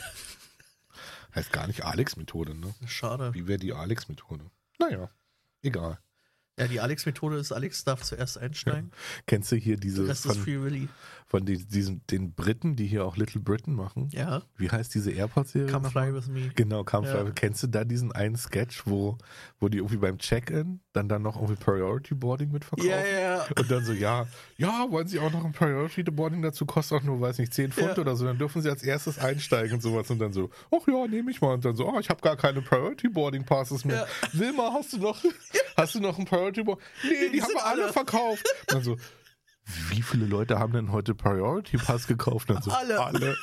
Heißt gar nicht Alex-Methode, ne? Schade. Wie wäre die Alex-Methode? Naja, egal. Ja, die Alex-Methode ist, Alex darf zuerst einsteigen. Kennst du hier diese Das ist von, Free Willy. von die, diesen, den Briten, die hier auch Little Britain machen? Ja. Wie heißt diese Airport-Serie? Come nochmal? Fly With Me. Genau, Come Ja. Fly. Kennst du da diesen einen Sketch, wo, wo die irgendwie beim Check-In dann dann noch irgendwie Priority Boarding mitverkaufen? Ja, ja. Und dann so, ja, ja, wollen Sie auch noch ein Priority Boarding dazu? Kostet auch nur, weiß nicht, zehn Pfund Ja. oder so. Dann dürfen Sie als erstes einsteigen und sowas. Und dann so, ach ja, nehme ich mal. Und dann so, oh, ich habe gar keine Priority Boarding Passes mehr. Ja. Wilma, hast du noch, hast du noch ein Priority Boarding? Nee, die, Die haben sind wir alle, alle. verkauft. Und dann so, wie viele Leute haben denn heute Priority Pass gekauft? Und dann so, Alle. alle.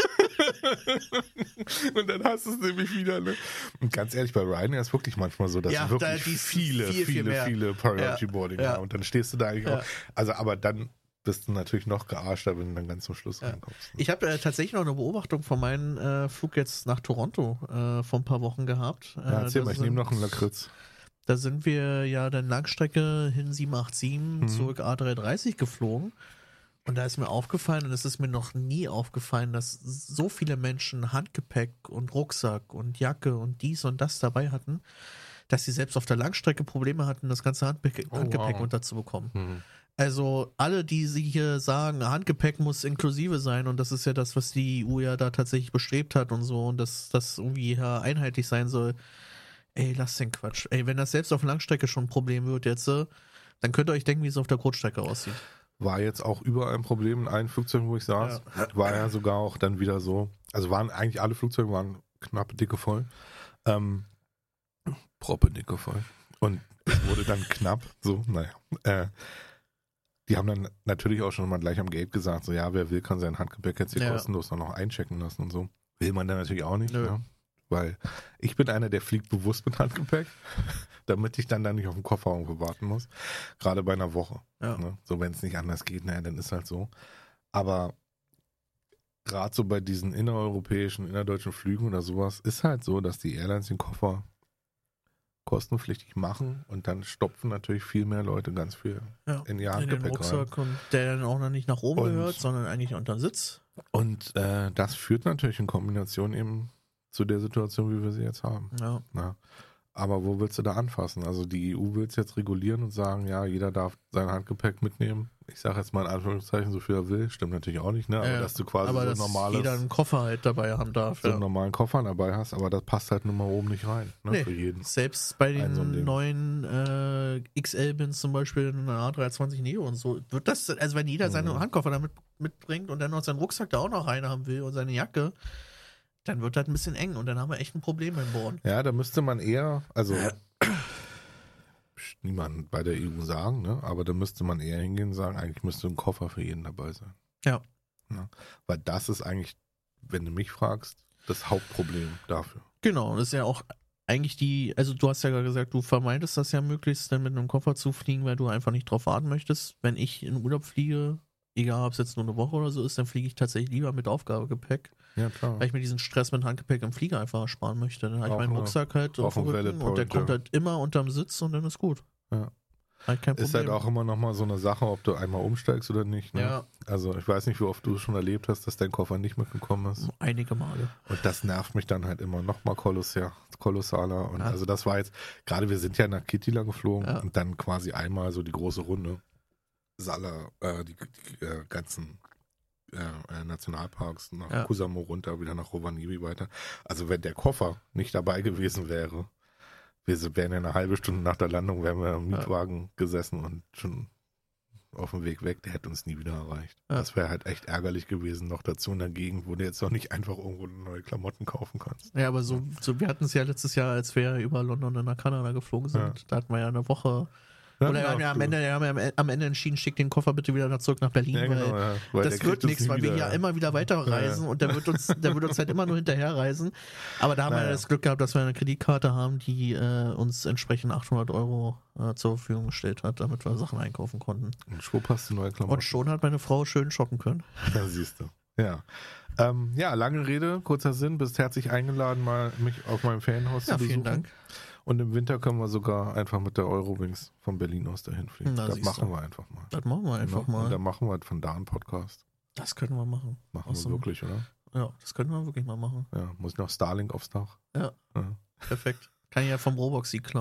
Und dann hast du es nämlich wieder, ne? Und ganz ehrlich, bei Ryanair ist wirklich manchmal so, dass Ja, wirklich da- die viele, viel, viel viele, mehr. viele Priority Ja, Boarding ja. haben. Und dann stehst du da eigentlich Ja. auch. Also, aber dann bist du natürlich noch gearschter, wenn du dann ganz zum Schluss Ja. reinkommst. Ne? Ich habe äh, tatsächlich noch eine Beobachtung von meinem äh, Flug jetzt nach Toronto äh, vor ein paar Wochen gehabt. Äh, Ja, erzähl da mal, ich sind- nehme noch einen Lakritz. Da sind wir ja dann Langstrecke hin sieben acht sieben, Mhm. zurück A drei dreißig geflogen. Und da ist mir aufgefallen, und es ist mir noch nie aufgefallen, dass so viele Menschen Handgepäck und Rucksack und Jacke und dies und das dabei hatten, dass sie selbst auf der Langstrecke Probleme hatten, das ganze Handgepäck, Oh, Handgepäck wow. unterzubekommen. Mhm. Also alle, die sie hier sagen, Handgepäck muss inklusive sein, und das ist ja das, was die E U ja da tatsächlich bestrebt hat und so, und dass das irgendwie ja einheitlich sein soll. Ey, lass den Quatsch. Ey, wenn das selbst auf Langstrecke schon ein Problem wird jetzt, äh, dann könnt ihr euch denken, wie es auf der Kurzstrecke aussieht. War jetzt auch überall ein Problem in allen Flugzeugen, wo ich saß. War ja sogar auch dann wieder so. Also waren eigentlich alle Flugzeuge waren knapp dicke voll. Ähm, Proppe dicke voll. Und es wurde dann knapp, so, naja. Äh, die haben dann natürlich auch schon mal gleich am Gate gesagt, so ja, wer will, kann sein Handgepäck jetzt hier Ja. kostenlos noch einchecken lassen und so. Will man dann natürlich auch nicht, Nö. ne? Weil ich bin einer, der fliegt bewusst mit Handgepäck, damit ich dann da nicht auf den Koffer irgendwo warten muss. Gerade bei einer Woche. Ja. Ne? So, wenn es nicht anders geht, naja, dann ist halt so. Aber gerade so bei diesen innereuropäischen, innerdeutschen Flügen oder sowas, ist halt so, dass die Airlines den Koffer kostenpflichtig machen und dann stopfen natürlich viel mehr Leute ganz viel Ja. in ihr In den Handgepäck rein. Rucksack, und der dann auch noch nicht nach oben Und- gehört, sondern eigentlich unter den Sitz. Und äh, das führt natürlich in Kombination eben zu der Situation, wie wir sie jetzt haben. Ja. Na, aber wo willst du da anfassen? Also die E U will es jetzt regulieren und sagen, ja, jeder darf sein Handgepäck mitnehmen. Ich sage jetzt mal in Anführungszeichen, so viel er will. Stimmt natürlich auch nicht, ne? Aber Ja, dass du quasi aber so, dass normales, jeder einen Koffer halt dabei haben darf. so Ja. einen normalen Koffer dabei hast, aber das passt halt nun mal oben nicht rein, ne? Nee. Für jeden. Selbst bei Ein so ein den Ding. neuen äh, X L-Bins zum Beispiel, in einer A drei zwanzig Neo und so, wird das, also wenn jeder seine Mhm. Handkoffer damit mitbringt und dann noch seinen Rucksack da auch noch rein haben will und seine Jacke, dann wird das ein bisschen eng und dann haben wir echt ein Problem beim Bohren. Ja, da müsste man eher, also niemand bei der E U sagen, ne? Aber da müsste man eher hingehen und sagen, eigentlich müsste ein Koffer für jeden dabei sein. Ja. Ja. Weil das ist eigentlich, wenn du mich fragst, das Hauptproblem dafür. Genau, das ist ja auch eigentlich die, also du hast ja gerade gesagt, du vermeidest das ja möglichst, dann mit einem Koffer zu fliegen, weil du einfach nicht drauf warten möchtest. Wenn ich in Urlaub fliege, egal ob es jetzt nur eine Woche oder so ist, dann fliege ich tatsächlich lieber mit Aufgabegepäck, Ja, klar. weil ich mir diesen Stress mit Handgepäck im Flieger einfach ersparen möchte. Dann habe ich Auch meinen eine- Rucksack halt auch auf dem ein valid Rücken und der point, kommt ja. halt immer unterm Sitz und dann ist gut. Ja. Halt kein Problem. Ist halt auch immer nochmal so eine Sache, ob du einmal umsteigst oder nicht. Ne? Ja. Also ich weiß nicht, wie oft du es schon erlebt hast, dass dein Koffer nicht mitgekommen ist. Einige Male. Und das nervt mich dann halt immer nochmal kolossal, kolossaler. Und Ja. also das war jetzt, gerade wir sind ja nach Kittila geflogen Ja. und dann quasi einmal so die große Runde. Sala, äh, die, die äh, ganzen äh, äh, Nationalparks, nach Ja. Kusamo runter, wieder nach Rovaniemi weiter. Also wenn der Koffer nicht dabei gewesen wäre, wir sind- wären ja eine halbe Stunde nach der Landung, wären wir im Ja. Mietwagen gesessen und schon auf dem Weg weg, der hätte uns nie wieder erreicht. Ja. Das wäre halt echt ärgerlich gewesen, noch dazu in der Gegend, wo du jetzt noch nicht einfach irgendwo neue Klamotten kaufen kannst. Ja, aber so, so wir hatten es ja letztes Jahr, als wir über London und nach Kanada geflogen sind, Ja. da hatten wir ja eine Woche. Ja, Oder wir genau, haben ja am stimmt. Ende, wir haben ja am Ende entschieden, schick den Koffer bitte wieder zurück nach Berlin, Ja, genau, weil ja. Weil der das kriegt wird uns nichts, nie weil wir wieder, ja ja. immer wieder weiterreisen Ja, ja. und der wird uns, der wird uns halt immer nur hinterherreisen. Aber da haben wir Naja. ja das Glück gehabt, dass wir eine Kreditkarte haben, die äh, uns entsprechend achthundert Euro äh, zur Verfügung gestellt hat, damit wir Sachen einkaufen konnten. Und schwupp hast du neue Klamotten. Und schon hat meine Frau schön shoppen können. Ja, siehst du. Ja. Ähm, ja, lange Rede, kurzer Sinn. Bist herzlich eingeladen, mal mich auf meinem Ferienhaus Ja, zu besuchen. vielen Dank. Und im Winter können wir sogar einfach mit der Eurowings von Berlin aus dahin fliegen. Na, das siehst machen du. wir einfach mal. Das machen wir einfach Ja, Und mal. dann machen wir von da einen Podcast. Das können wir machen. Machen Awesome. wir wirklich, oder? Ja, das können wir wirklich mal machen. Ja, muss ich noch Starlink aufs Dach? Ja. Ja. Perfekt. Kann ich ja vom Robox sie klauen.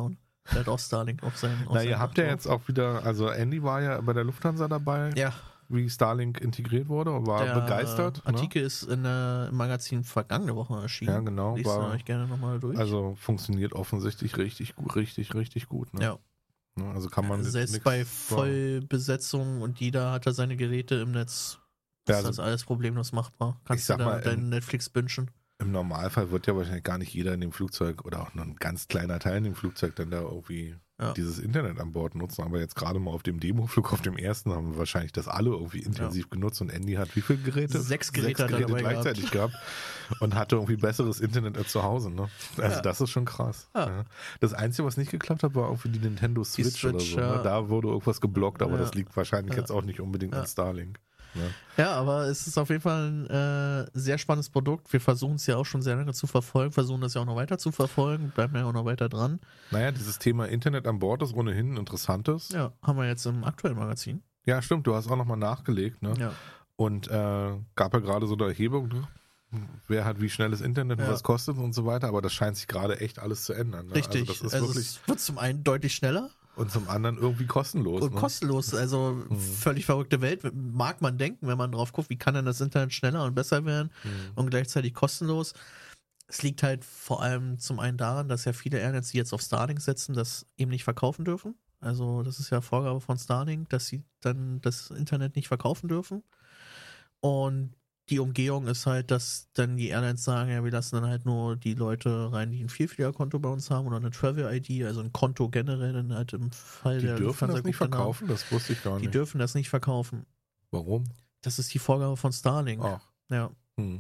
Der hat auch Starlink auf seinem Na, ihr habt ja jetzt auch wieder, also Andy war ja bei der Lufthansa dabei, ja, wie Starlink integriert wurde und war der begeistert. Artikel ne? ist in der, im Magazin vergangene Woche erschienen. Ja, genau. Lest War, euch gerne nochmal durch. Also funktioniert offensichtlich richtig gut, richtig, richtig gut. Ne? Ja. Ne, also kann man Selbst nix bei sagen. Vollbesetzung und jeder hat da seine Geräte im Netz, ist Ja, also das alles problemlos machbar. Kannst ich du sag da mal, deinen im- Netflix bingen? Im Normalfall wird ja wahrscheinlich gar nicht jeder in dem Flugzeug oder auch nur ein ganz kleiner Teil in dem Flugzeug dann da irgendwie Ja. dieses Internet an Bord nutzen. Aber jetzt gerade mal auf dem Demoflug, auf dem ersten, haben wir wahrscheinlich das alle irgendwie intensiv genutzt. Und Andy hat wie viele Geräte? Sechs Geräte hat er dabei gleichzeitig gehabt. und hatte irgendwie besseres Internet als zu Hause. Ne? Also Ja. das ist schon krass. Ja. Ja. Das Einzige, was nicht geklappt hat, war irgendwie die Nintendo Switch, oder Switch, so. ja. Ne? Da wurde irgendwas geblockt, aber Ja. das liegt wahrscheinlich Ja. jetzt auch nicht unbedingt Ja. an Starlink. Ne? Ja, aber es ist auf jeden Fall ein äh, sehr spannendes Produkt. Wir versuchen es ja auch schon sehr lange zu verfolgen, versuchen das ja auch noch weiter zu verfolgen, bleiben ja auch noch weiter dran. Naja, dieses Thema Internet an Bord ist ohnehin ein interessantes. Ja, haben wir jetzt im aktuellen Magazin. Ja, stimmt, du hast auch nochmal nachgelegt, ne? Ja. Und äh, gab ja gerade so eine Erhebung, ne? Wer hat wie schnelles Internet und Ja. was kostet und so weiter, aber das scheint sich gerade echt alles zu ändern. Ne? Richtig. Also das ist Also, wirklich es wird zum einen deutlich schneller und zum anderen irgendwie kostenlos. und ne? kostenlos. Also Mhm. völlig verrückte Welt. Mag man denken, wenn man drauf guckt, wie kann denn das Internet schneller und besser werden Mhm. und gleichzeitig kostenlos. Es liegt halt vor allem zum einen daran, dass ja viele Airlines, die jetzt auf Starlink setzen, das eben nicht verkaufen dürfen. Also das ist ja Vorgabe von Starlink, dass sie dann das Internet nicht verkaufen dürfen. Und die Umgehung ist halt, dass dann die Airlines sagen, ja, wir lassen dann halt nur die Leute rein, die ein Vielfliegerkonto bei uns haben oder eine Travel-I D, also ein Konto generell dann halt im Fall Die der dürfen Lufthansa das nicht Group dann haben. verkaufen, das wusste ich gar Die nicht. dürfen das nicht verkaufen. Warum? Das ist die Vorgabe von Starlink. Ach, Ja. hm.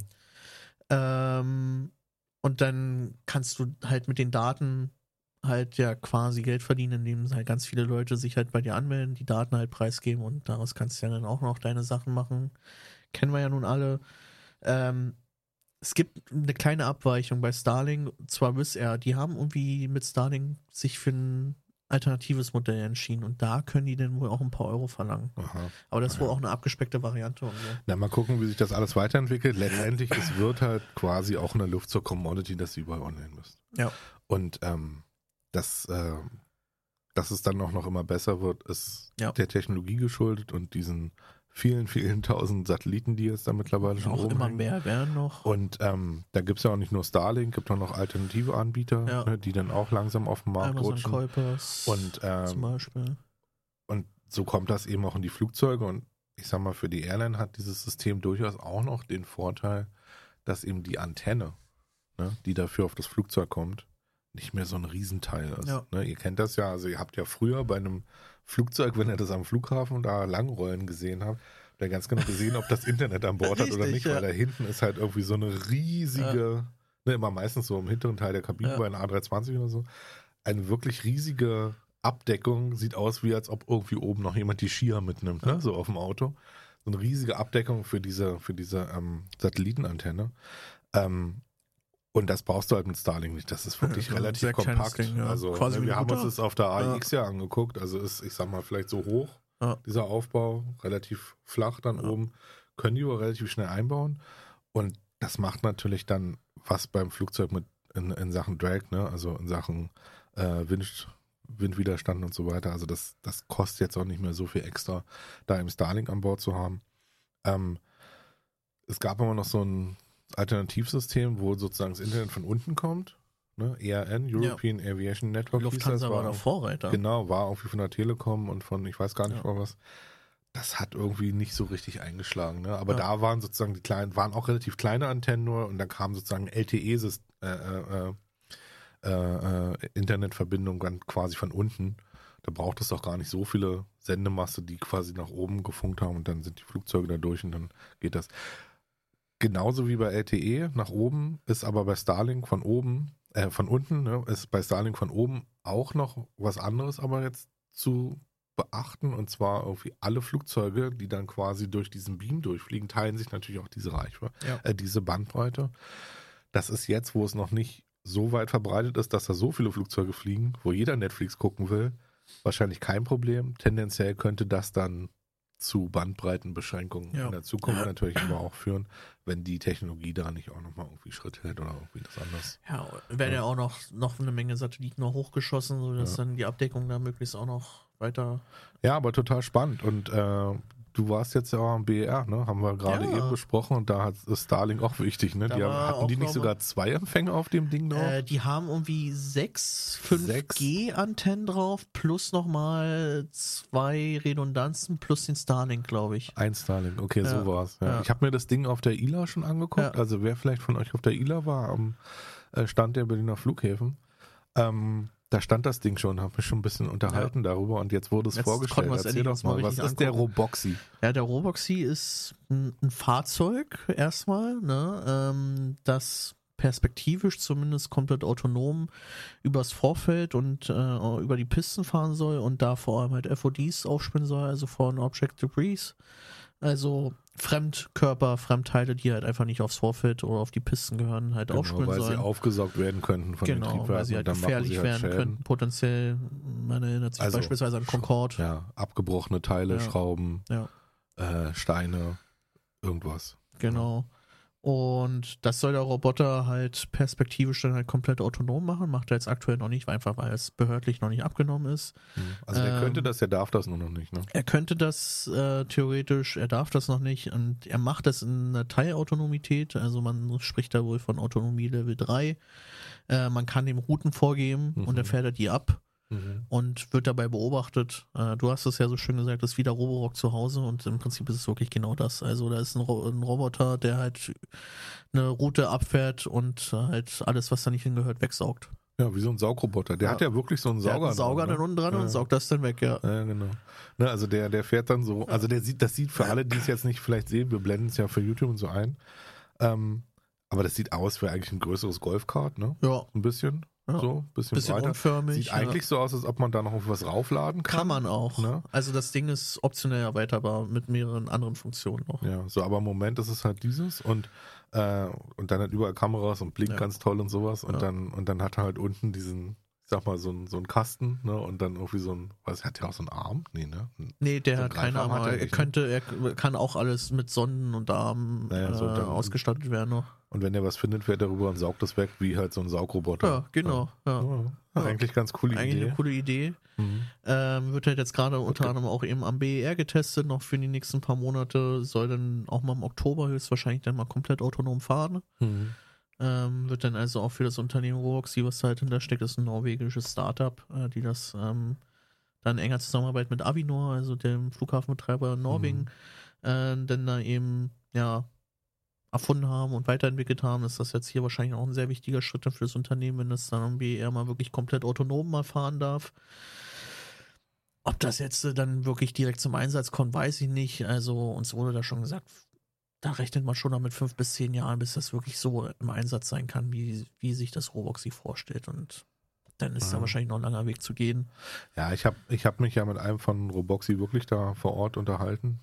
Ähm, und dann kannst du halt mit den Daten halt ja quasi Geld verdienen, indem halt ganz viele Leute sich halt bei dir anmelden, die Daten halt preisgeben und daraus kannst du ja dann auch noch deine Sachen machen. Kennen wir ja nun alle. Ähm, es gibt eine kleine Abweichung bei Starlink, zwar Wizz Air, die haben irgendwie mit Starlink sich für ein alternatives Modell entschieden und da können die dann wohl auch ein paar Euro verlangen. Aha. Aber das ist wohl auch eine abgespeckte Variante und so. Na, mal gucken, wie sich das alles weiterentwickelt. Letztendlich, es wird halt quasi auch in der Luft zur Commodity, dass du überall online bist. Ja. Und ähm, das, äh, dass es dann auch noch immer besser wird, ist Ja. der Technologie geschuldet und diesen vielen, vielen tausend Satelliten, die jetzt da mittlerweile schon Auch oben immer hängen. mehr werden noch. Und ähm, da gibt es ja auch nicht nur Starlink, gibt auch noch alternative Anbieter, Ja. ne, die dann auch langsam auf den Markt Amazon rutschen. Kuipers Und, ähm, zum Beispiel. und so kommt das eben auch in die Flugzeuge. Und ich sag mal, für die Airline hat dieses System durchaus auch noch den Vorteil, dass eben die Antenne, ne, die dafür auf das Flugzeug kommt, nicht mehr so ein Riesenteil ist. Ja. Ne, ihr kennt das ja, also ihr habt ja früher bei einem Flugzeug, wenn ihr das am Flughafen da langrollen gesehen habt, habt ihr ganz genau gesehen, ob das Internet an Bord hat oder Richtig, nicht, ja. weil da hinten ist halt irgendwie so eine riesige, ne, immer meistens so im hinteren Teil der Kabine Ja. bei einer A drei zwanzig oder so, eine wirklich riesige Abdeckung, sieht aus wie als ob irgendwie oben noch jemand die Skier mitnimmt, ne, so auf dem Auto. So eine riesige Abdeckung für diese, für diese ähm, Satellitenantenne. Ähm, und das brauchst du halt mit Starlink nicht. Das ist wirklich Ja, ein relativ sehr kleines kompakt. Ding, ja. Also Quasi ne, wie wir ein haben uns Router. das auf der A X ja. angeguckt. Also ist, ich sag mal, vielleicht so hoch, Ja. dieser Aufbau, relativ flach dann Ja. oben. Können die aber relativ schnell einbauen. Und das macht natürlich dann was beim Flugzeug mit in, in Sachen Drag, ne? Also in Sachen äh, Wind, Windwiderstand und so weiter. Also das, das kostet jetzt auch nicht mehr so viel extra, da im Starlink an Bord zu haben. Ähm, es gab aber noch so ein Alternativsystem, wo sozusagen das Internet von unten kommt. Ne? E A N, European Aviation Network. hieß Lufthansa das, war der Vorreiter. Genau, war irgendwie von der Telekom und von, ich weiß gar nicht Ja. mal was. Das hat irgendwie nicht so richtig eingeschlagen. Ne? Aber Ja. da waren sozusagen die kleinen, waren auch relativ kleine Antennen nur und dann kam sozusagen L T E äh, äh, äh, äh, Internetverbindung dann quasi von unten. Da braucht es doch gar nicht so viele Sendemasse, die quasi nach oben gefunkt haben und dann sind die Flugzeuge da durch und dann geht das. Genauso wie bei L T E nach oben ist aber bei Starlink von oben, äh, von unten, ne, ist bei Starlink von oben auch noch was anderes aber jetzt zu beachten und zwar irgendwie alle Flugzeuge, die dann quasi durch diesen Beam durchfliegen, teilen sich natürlich auch diese Reichweite, Ja. äh, diese Bandbreite. Das ist jetzt, wo es noch nicht so weit verbreitet ist, dass da so viele Flugzeuge fliegen, wo jeder Netflix gucken will, wahrscheinlich kein Problem. Tendenziell könnte das dann zu Bandbreitenbeschränkungen Ja. in der Zukunft natürlich aber auch führen, wenn die Technologie da nicht auch nochmal irgendwie Schritt hält oder irgendwie das anders. Ja, werden ja auch noch, noch eine Menge Satelliten noch hochgeschossen, sodass Ja. dann die Abdeckung da möglichst auch noch weiter. Ja, aber total spannend und äh, du warst jetzt ja auch am B E R, ne? Haben wir gerade Ja. eben besprochen und da hat ist Starlink auch wichtig, ne? Da Die haben, war hatten die auch nicht noch sogar zwei Empfänger auf dem Ding drauf? Äh, die haben irgendwie sechs fünf G-Antennen drauf, plus nochmal zwei Redundanzen, plus den Starlink, glaube ich. Ein Starlink, okay, Ja. so war's. Ja. Ja. Ich habe mir das Ding auf der I L A schon angeguckt. Ja. Also wer vielleicht von euch auf der I L A war, am äh, Stand der Berliner Flughäfen, ähm, da stand das Ding schon, habe mich schon ein bisschen unterhalten darüber und jetzt wurde es Jetzt vorgestellt. konnten wir es Erzähl endlich doch uns mal mal, was richtig ist der angucken. Roboxy? Ja, der Roboxy ist ein, ein Fahrzeug erstmal, ne, ähm, das perspektivisch zumindest komplett autonom übers Vorfeld und äh, über die Pisten fahren soll und da vor allem halt F O Ds aufspielen soll, also Foreign Object Debris, also Fremdkörper, Fremdteile, die halt einfach nicht aufs Vorfeld oder auf die Pisten gehören, halt Genau, aufspielen weil sollen. sie aufgesaugt werden könnten von den Genau, Triebwerken. weil sie halt und dann machen gefährlich sie halt werden Schäden. könnten, potenziell. Man erinnert sich Also, beispielsweise an Concorde. Ja, abgebrochene Teile, Ja. Schrauben, Ja. äh, Steine, irgendwas. Genau. Und das soll der Roboter halt perspektivisch dann halt komplett autonom machen. Macht er jetzt aktuell noch nicht, einfach weil es behördlich noch nicht abgenommen ist. Also der Ähm, könnte das, der darf das nur noch nicht, ne? Er könnte das äh, theoretisch, er darf das noch nicht und er macht das in einer Teilautonomität. Also man spricht da wohl von Autonomie Level drei. Äh, man kann ihm Routen vorgeben Mhm. und er fährt die ab. Und wird dabei beobachtet. Äh, du hast es ja so schön gesagt, das ist wie der Roborock zu Hause und im Prinzip ist es wirklich genau das. Also da ist ein, Ro ein Roboter, der halt eine Route abfährt und halt alles, was da nicht hingehört, wegsaugt. Ja, wie so ein Saugroboter. Der Ja. hat ja wirklich so einen Der hat Sauger. einen Sauger dran, dann ne? unten dran Ja. und saugt das dann weg, ja. Ja, genau. Ne, also der, der fährt dann so, also der sieht, das sieht für alle, die es jetzt nicht vielleicht sehen, wir blenden es ja für YouTube und so ein. Ähm, aber das sieht aus wie eigentlich ein größeres Golfkart, ne? Ja, Ein bisschen. Ja. So, bisschen, bisschen breiter. unförmig. Sieht ja. eigentlich so aus, als ob man da noch was raufladen kann. Kann man auch. Ne? Also das Ding ist optionell erweiterbar mit mehreren anderen Funktionen noch. Ja, so, aber im Moment ist es halt dieses und, äh, und dann hat überall Kameras und blinkt Ja. ganz toll und sowas und Ja. dann, und dann hat er halt unten diesen, ich sag mal, so ein, so ein Kasten, ne, und dann irgendwie so ein, was, hat der auch so einen Arm? Nee, ne? Nee, der So hat keine Greifarm Arme. hat er Er nicht, ne? könnte, er kann auch alles mit Sonden und Armen Naja, so äh, dann- ausgestattet werden noch. Und wenn er was findet, fährt er rüber und saugt das weg, wie halt so ein Saugroboter. Ja, genau. Ja. Ja. Ja, Ja. Eigentlich ganz coole Eigentlich Idee. eine coole Idee. Mhm. Ähm, wird halt jetzt gerade unter Okay. anderem auch eben am B E R getestet, noch für die nächsten paar Monate. Soll dann auch mal im Oktober höchstwahrscheinlich dann mal komplett autonom fahren. Mhm. Ähm, wird dann also auch für das Unternehmen Roboxy, was da halt hintersteckt, ist ein norwegisches Startup, äh, die das ähm, dann in enger Zusammenarbeit mit Avinor, also dem Flughafenbetreiber in Norwegen, äh, dann da eben, ja, erfunden haben und weiterentwickelt haben, ist das jetzt hier wahrscheinlich auch ein sehr wichtiger Schritt dann für das Unternehmen, wenn es dann am B E R mal wirklich komplett autonom mal fahren darf. Ob das jetzt äh, dann wirklich direkt zum Einsatz kommt, weiß ich nicht. Also uns wurde da schon gesagt, da rechnet man schon noch mit fünf bis zehn Jahren, bis das wirklich so im Einsatz sein kann, wie, wie sich das Roboxy vorstellt. Und dann ist Ja. da wahrscheinlich noch ein langer Weg zu gehen. Ja, ich habe ich hab mich ja mit einem von Roboxy wirklich da vor Ort unterhalten.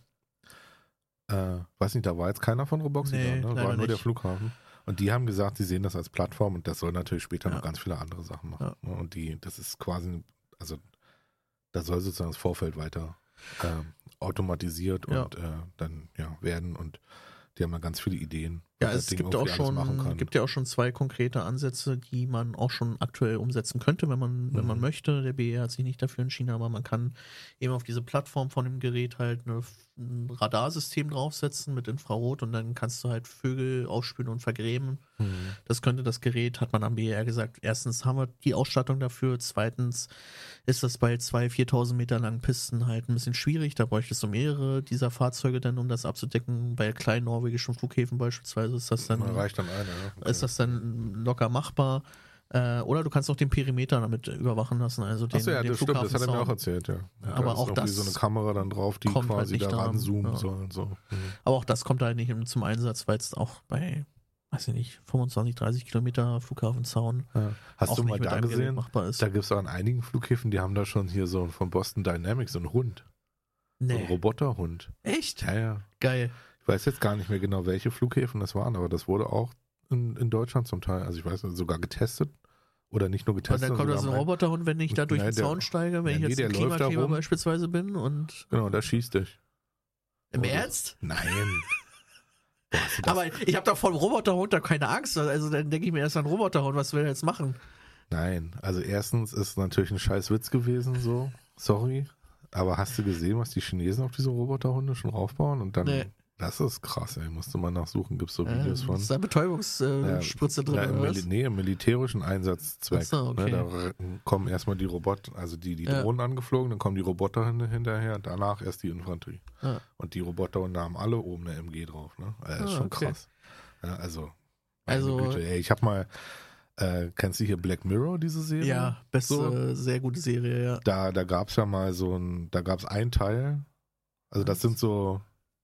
Äh, weiß nicht, da war jetzt keiner von Roboxy Nee, da, ne? leider War nur der nicht. Flughafen. Und die haben gesagt, sie sehen das als Plattform und das soll natürlich später Ja. noch ganz viele andere Sachen machen. Ja. Ne? Und die, das ist quasi, also da soll sozusagen das Vorfeld weiter ähm, automatisiert Ja. und äh, dann ja werden und die haben da ganz viele Ideen. Ja, was das es Ding gibt auch irgendwie alles machen schon, kann. gibt ja auch schon zwei konkrete Ansätze, die man auch schon aktuell umsetzen könnte, wenn man, wenn man Mhm. möchte. Der B E R hat sich nicht dafür entschieden, aber man kann eben auf diese Plattform von dem Gerät halt eine, ein Radarsystem draufsetzen mit Infrarot und dann kannst du halt Vögel ausspülen und vergräben. Mhm. Das könnte das Gerät, hat man am B E R gesagt. Erstens haben wir die Ausstattung dafür. Zweitens ist das bei zwei, viertausend Meter langen Pisten halt ein bisschen schwierig. Da bräuchtest du mehrere dieser Fahrzeuge dann, um das abzudecken. Bei kleinen norwegischen Flughäfen beispielsweise ist das dann, Da reicht dann einer. Ja. Okay. ist das dann locker machbar. Äh, oder du kannst auch den Perimeter damit überwachen lassen. Also den, Achso, ja, den das stimmt, das hat er mir auch Flughafenzaun. erzählt, ja. ja Aber da ist auch irgendwie das so eine Kamera dann drauf, die kommt halt quasi nicht da da, ranzoomen ja. soll und so. Mhm. Aber auch das kommt halt nicht zum Einsatz, weil es auch bei, weiß ich nicht, fünfundzwanzig, dreißig Kilometer Flughafenzaun Ja. Hast auch du nicht mal mit da einem Gerät gesehen? machbar ist. Da gibt es auch an einigen Flughäfen, die haben da schon hier so von Boston Dynamics so einen Hund. So einen Nee. Roboterhund. Echt? Ja, ja. Geil. Ich weiß jetzt gar nicht mehr genau, welche Flughäfen das waren, aber das wurde auch in, in Deutschland zum Teil, also ich weiß nicht, sogar getestet. Oder nicht nur Und getestet. dann kommt da so ein sondern Roboterhund, wenn ich da durch Nein, den der- Zaun steige, wenn Ja, ich nee, jetzt der ein läuft da Klimakleber rum. beispielsweise bin und Genau, da schießt dich. Im Oder? Ernst? Nein. Boah, hast du das? Aber ich habe doch vor dem Roboterhund da keine Angst. Also dann denke ich mir erst an Roboterhund, was will er jetzt machen? Nein, also erstens ist natürlich ein scheiß Witz gewesen, so, sorry. Aber hast du gesehen, was die Chinesen auf diese Roboterhunde schon aufbauen? Und dann, Nee. das ist krass, ey, musste man nachsuchen, gibt's so Videos Äh, von. ist da Betäubungsspritze äh, drin ja, im, oder Mil was? nee, im militärischen Einsatzzweck. Ach so, okay. Ne, da kommen erstmal die Roboter, also die, die Ja. Drohnen angeflogen, dann kommen die Roboterhunde hinterher, danach erst die Infanterie. Ja. Und die Roboterhunde haben alle oben eine M G drauf. Ne? Also, das ist Ah, schon okay. krass. Ja, also, meine Also- Güte, ey, ich hab mal, äh, kennst du hier Black Mirror, diese Serie? Ja, beste, So. sehr gute Serie, ja. Da, da gab es ja mal so ein, da gab es einen Teil, also das sind so,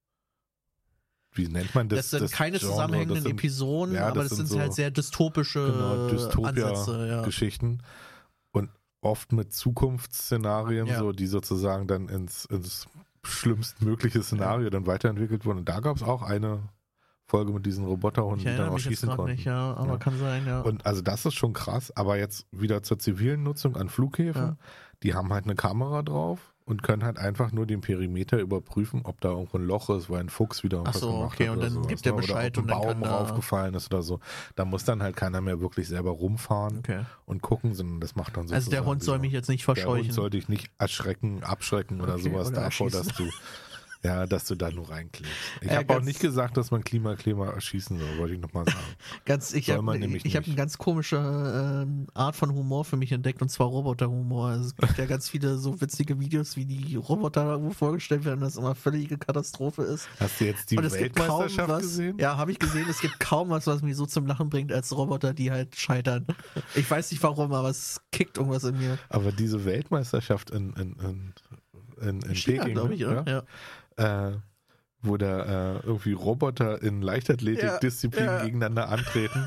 wie nennt man das? Das sind das keine Genre, zusammenhängenden das sind Episoden, ja, aber das das sind sind so- halt sehr dystopische genau, Ansätze, ja. Dystopia-Geschichten und oft mit Zukunftsszenarien, Ja. so, die sozusagen dann ins, ins schlimmstmögliche Szenario dann weiterentwickelt wurden. Und da gab es auch eine Folge mit diesen Roboterhunden, Ich die dann erinnere auch mich jetzt schießen gerade konnten. nicht, ja, aber Ja. kann sein, ja. Und also das ist schon krass, aber jetzt wieder zur zivilen Nutzung an Flughäfen, Ja. die haben halt eine Kamera drauf und können halt einfach nur den Perimeter überprüfen, ob da irgendwo ein Loch ist, weil ein Fuchs wieder irgendwas Ach so, gemacht okay, hat und oder dann sowas, gibt der ne? Bescheid oder und ob dann ein Baum kann da- raufgefallen ist oder so. Da muss dann halt keiner mehr wirklich selber rumfahren Okay. und gucken, sondern das macht dann sozusagen Also der Hund soll dieser- mich jetzt nicht der verscheuchen. Hund soll dich nicht erschrecken, abschrecken oder Okay, sowas oder davor, erschießen. dass du ja, dass du da nur reinklebst. Ich Ja, habe auch ganz- nicht gesagt, dass man Klimakleber erschießen soll, wollte ich nochmal sagen. Ganz, ich Soll habe man nämlich ich hab nicht. eine ganz komische ähm, Art von Humor für mich entdeckt, und zwar Roboterhumor. Also es gibt ja ganz viele so witzige Videos, wie die Roboter irgendwo vorgestellt werden, das immer völlige Katastrophe ist. Hast du jetzt die Und es gibt kaum Weltmeisterschaft was, gesehen? ja, habe ich gesehen, es gibt kaum was, was mich so zum Lachen bringt, als Roboter, die halt scheitern. Ich weiß nicht warum, aber es kickt irgendwas in mir. Aber diese Weltmeisterschaft in, in, in, in, in China, Peking, glaube ich, ne? oder? Ja. Äh, wo da äh, irgendwie Roboter in Leichtathletik-Disziplinen Ja, ja. gegeneinander antreten.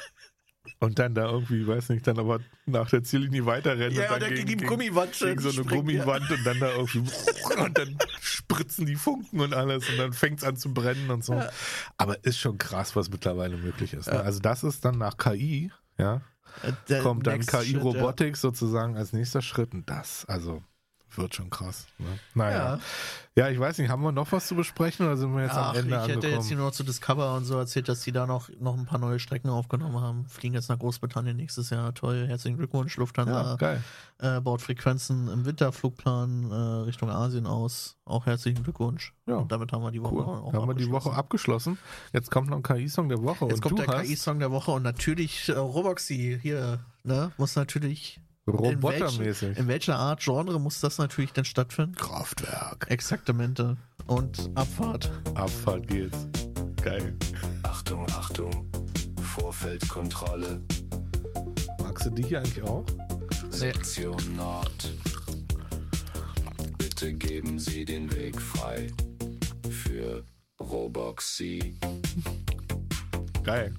Und dann da irgendwie, weiß nicht, dann aber nach der Ziellinie weiterrennen Ja, und und dann dann gegen, gegen die gegen, Gummiwand gegen so eine springen, ja. Gummiwand und dann da irgendwie und dann spritzen die Funken und alles und dann fängt es an zu brennen und so. Ja. Aber ist schon krass, was mittlerweile möglich ist. Ne? Ja. Also das ist dann nach K I, ja, Äh, der kommt dann next K shit, I-Robotik sozusagen als nächster Schritt und das, also wird schon krass. Ne? Naja. Ja. Ja, ich weiß nicht, haben wir noch was zu besprechen oder sind wir jetzt Ach, am Ende ich hätte angekommen? jetzt hier nur zu Discover und so erzählt, dass die da noch, noch ein paar neue Strecken aufgenommen haben. Fliegen jetzt nach Großbritannien nächstes Jahr. Toll, herzlichen Glückwunsch. ja, Lufthansa geil. äh, baut Frequenzen im Winterflugplan äh, Richtung Asien aus. Auch herzlichen Glückwunsch. Ja, Und damit haben wir die Woche Cool. auch Haben wir die Woche abgeschlossen. Jetzt kommt noch ein K I-Song der Woche. Jetzt und kommt du der hast K I-Song der Woche und natürlich äh, Roboxy hier, ne? Muss natürlich. robotermäßig. In welcher Art Genre muss das natürlich dann stattfinden? Kraftwerk. Exaktamente. Und Abfahrt. Abfahrt geht's. Geil. Achtung, Achtung, Vorfeldkontrolle, Magst du die hier eigentlich auch? Sektion Nord. Bitte geben Sie den Weg frei für Roboxy. Geil.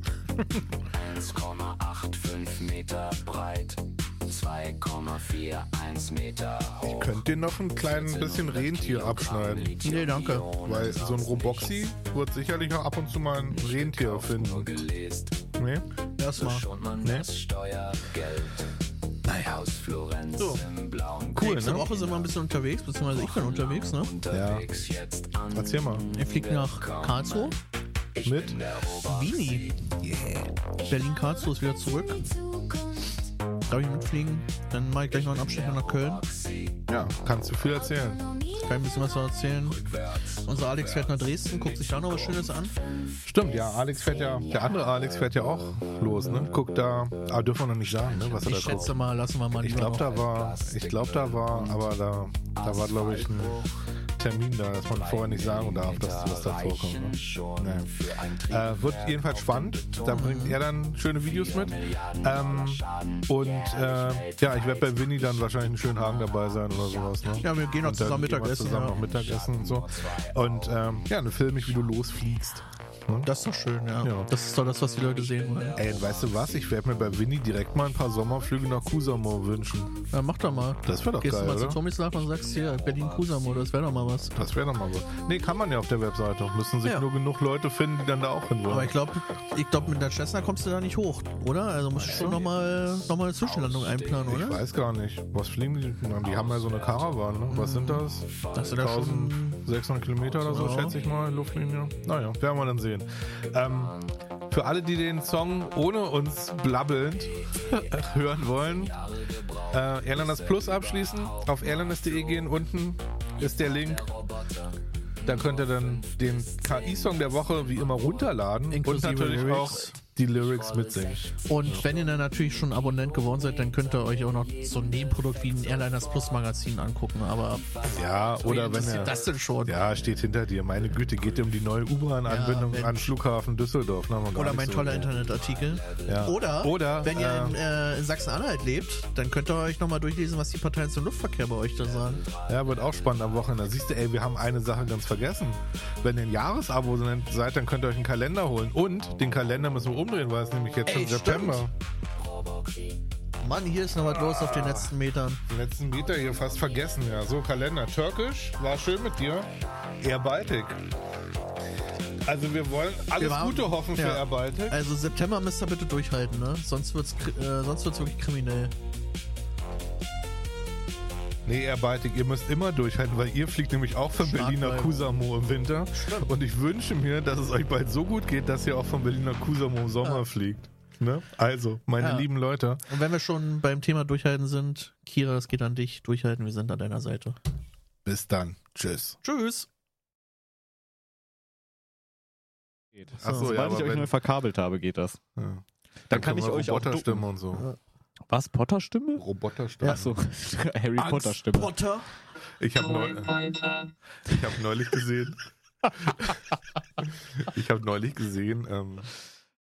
eins Komma fünfundachtzig Meter breit, zwei Komma einundvierzig Meter hoch. Könnt ihr noch ein kleines bisschen Rentier abschneiden? Nee, danke. Weil so ein Roboxy wird sicherlich auch ab und zu mal ein Rentier finden. Gelest, Nee? Erstmal. schont man Nee. das Steuergeld. Naja. Aus Florenz So. im blauen Cool, Nächste ne? Woche sind wir ein bisschen unterwegs, beziehungsweise ich bin unterwegs, ne? Unterwegs jetzt an. Erzähl mal. Ich fliege nach Karlsruhe. Mit? Vini. Berlin-Karlsruhe ist wieder zurück. Darf ich mitfliegen? Dann mache ich gleich noch einen Abstecher nach Köln. Ja, kannst du viel erzählen. Kann ich ein bisschen was erzählen. Unser Alex fährt nach Dresden, guckt sich da noch was Schönes an. Stimmt, ja, Alex fährt ja, der andere Alex fährt ja auch los, ne? Guckt da, aber dürfen wir noch nicht sagen, ne? Was er da Ich guckt. schätze mal, lassen wir mal Ich lieber glaube, noch. da war, ich glaube, da war, aber da, da war, glaube ich, ein Termin da, dass man vorher nicht sagen darf, dass was da vorkommt. Ne? Naja. Äh, wird jedenfalls spannend. Da bringt er dann schöne Videos mit. Ähm, und äh, ja, ich werde bei Winnie dann wahrscheinlich einen schönen Hagen dabei sein oder sowas. Ne? Ja, wir gehen noch Und dann zusammen gehen wir Mittagessen, Zusammen ja. noch Mittagessen und so. Und ähm, ja, dann filme ich, wie du losfliegst. Das ist doch schön, ja. Ja. Das ist doch das, was die Leute sehen wollen. Ey, weißt du was? Ich werde mir bei Winnie direkt mal ein paar Sommerflüge nach Kusamo wünschen. Ja, mach doch mal. Das wäre doch Gehst geil, du mal oder? zu Tomislav und sagst hier, Berlin-Kusamo, das wäre doch mal sowas. Das wäre doch mal was. Nee, kann man ja auf der Webseite. Müssen sich Ja. nur genug Leute finden, die dann da auch hin wollen. Aber ich glaube, ich glaub, mit der Cessna kommst du da nicht hoch, oder? Also musst du schon nochmal noch mal eine Zwischenlandung einplanen, Ich oder? weiß gar nicht. Was fliegen die? Die haben ja so eine Caravan, ne? Was sind das? Dass du da schon eintausendsechshundert Kilometer oder so, Ja. schätze ich mal, Luftlinie. Naja, werden wir dann sehen. Ähm, für alle, die den Song ohne uns blabbelnd hören wollen, äh, Airliners Plus abschließen, auf airliners punkt de gehen, unten ist der Link. Da könnt ihr dann den K I-Song der Woche wie immer runterladen Inklusive und natürlich Lyrics. auch die Lyrics mitsingen. Und wenn ihr dann natürlich schon Abonnent geworden seid, dann könnt ihr euch auch noch so ein Nebenprodukt wie ein Airliners Plus Magazin angucken. Aber Ja, wen oder wenn interessiert ihr... das denn schon? Ja, steht hinter dir. Meine Güte, geht um die neue U-Bahn-Anbindung Ja, an Mensch. Flughafen Düsseldorf. Na, haben wir gar Oder nicht mein so toller gesehen. Internetartikel. Ja. Oder, Oder, wenn ihr äh, in, äh, in Sachsen-Anhalt lebt, dann könnt ihr euch nochmal durchlesen, was die Parteien zum Luftverkehr bei euch da sagen. Ja, wird auch spannend am Wochenende. Siehst du, ey, wir haben eine Sache ganz vergessen. Wenn ihr ein Jahresabo seid, dann könnt ihr euch einen Kalender holen. Und den Kalender müssen wir umdrehen, weil es nämlich jetzt Ey, schon September. Mann, hier ist noch was los auf den letzten Metern. Die letzten Meter hier fast vergessen. Ja, so Kalender. Türkisch, war schön mit dir. Air Baltic. Also wir wollen alles Wir haben- Gute hoffen für ja. Air Baltic. Also September müsst ihr bitte durchhalten, ne? Sonst wird's, kri- äh, sonst wird's wirklich kriminell. Nee, Air Baltic, ihr müsst immer durchhalten, weil ihr fliegt nämlich auch von Stark Berlin nach bleiben. Kusamo im Winter. Stimmt. Und ich wünsche mir, dass es euch bald so gut geht, dass ihr auch von Berlin nach Kusamo im Sommer Ja. fliegt. Ne? Also, meine Ja. lieben Leute, Und wenn wir schon beim Thema Durchhalten sind, Kira, es geht an dich. Durchhalten, wir sind an deiner Seite. bis dann. Tschüss. Tschüss. Ach so, Sobald ja, ich aber euch wenn- neu verkabelt habe, geht das. Ja. Dann kann ich können wir euch auch Roboterstimme ducken. und so. Was? Potter-Stimme? Roboterstimme. Ach so, Harry Potter-Stimme. Potter. Ich habe neu, ich hab neulich gesehen. ich habe neulich gesehen, ähm,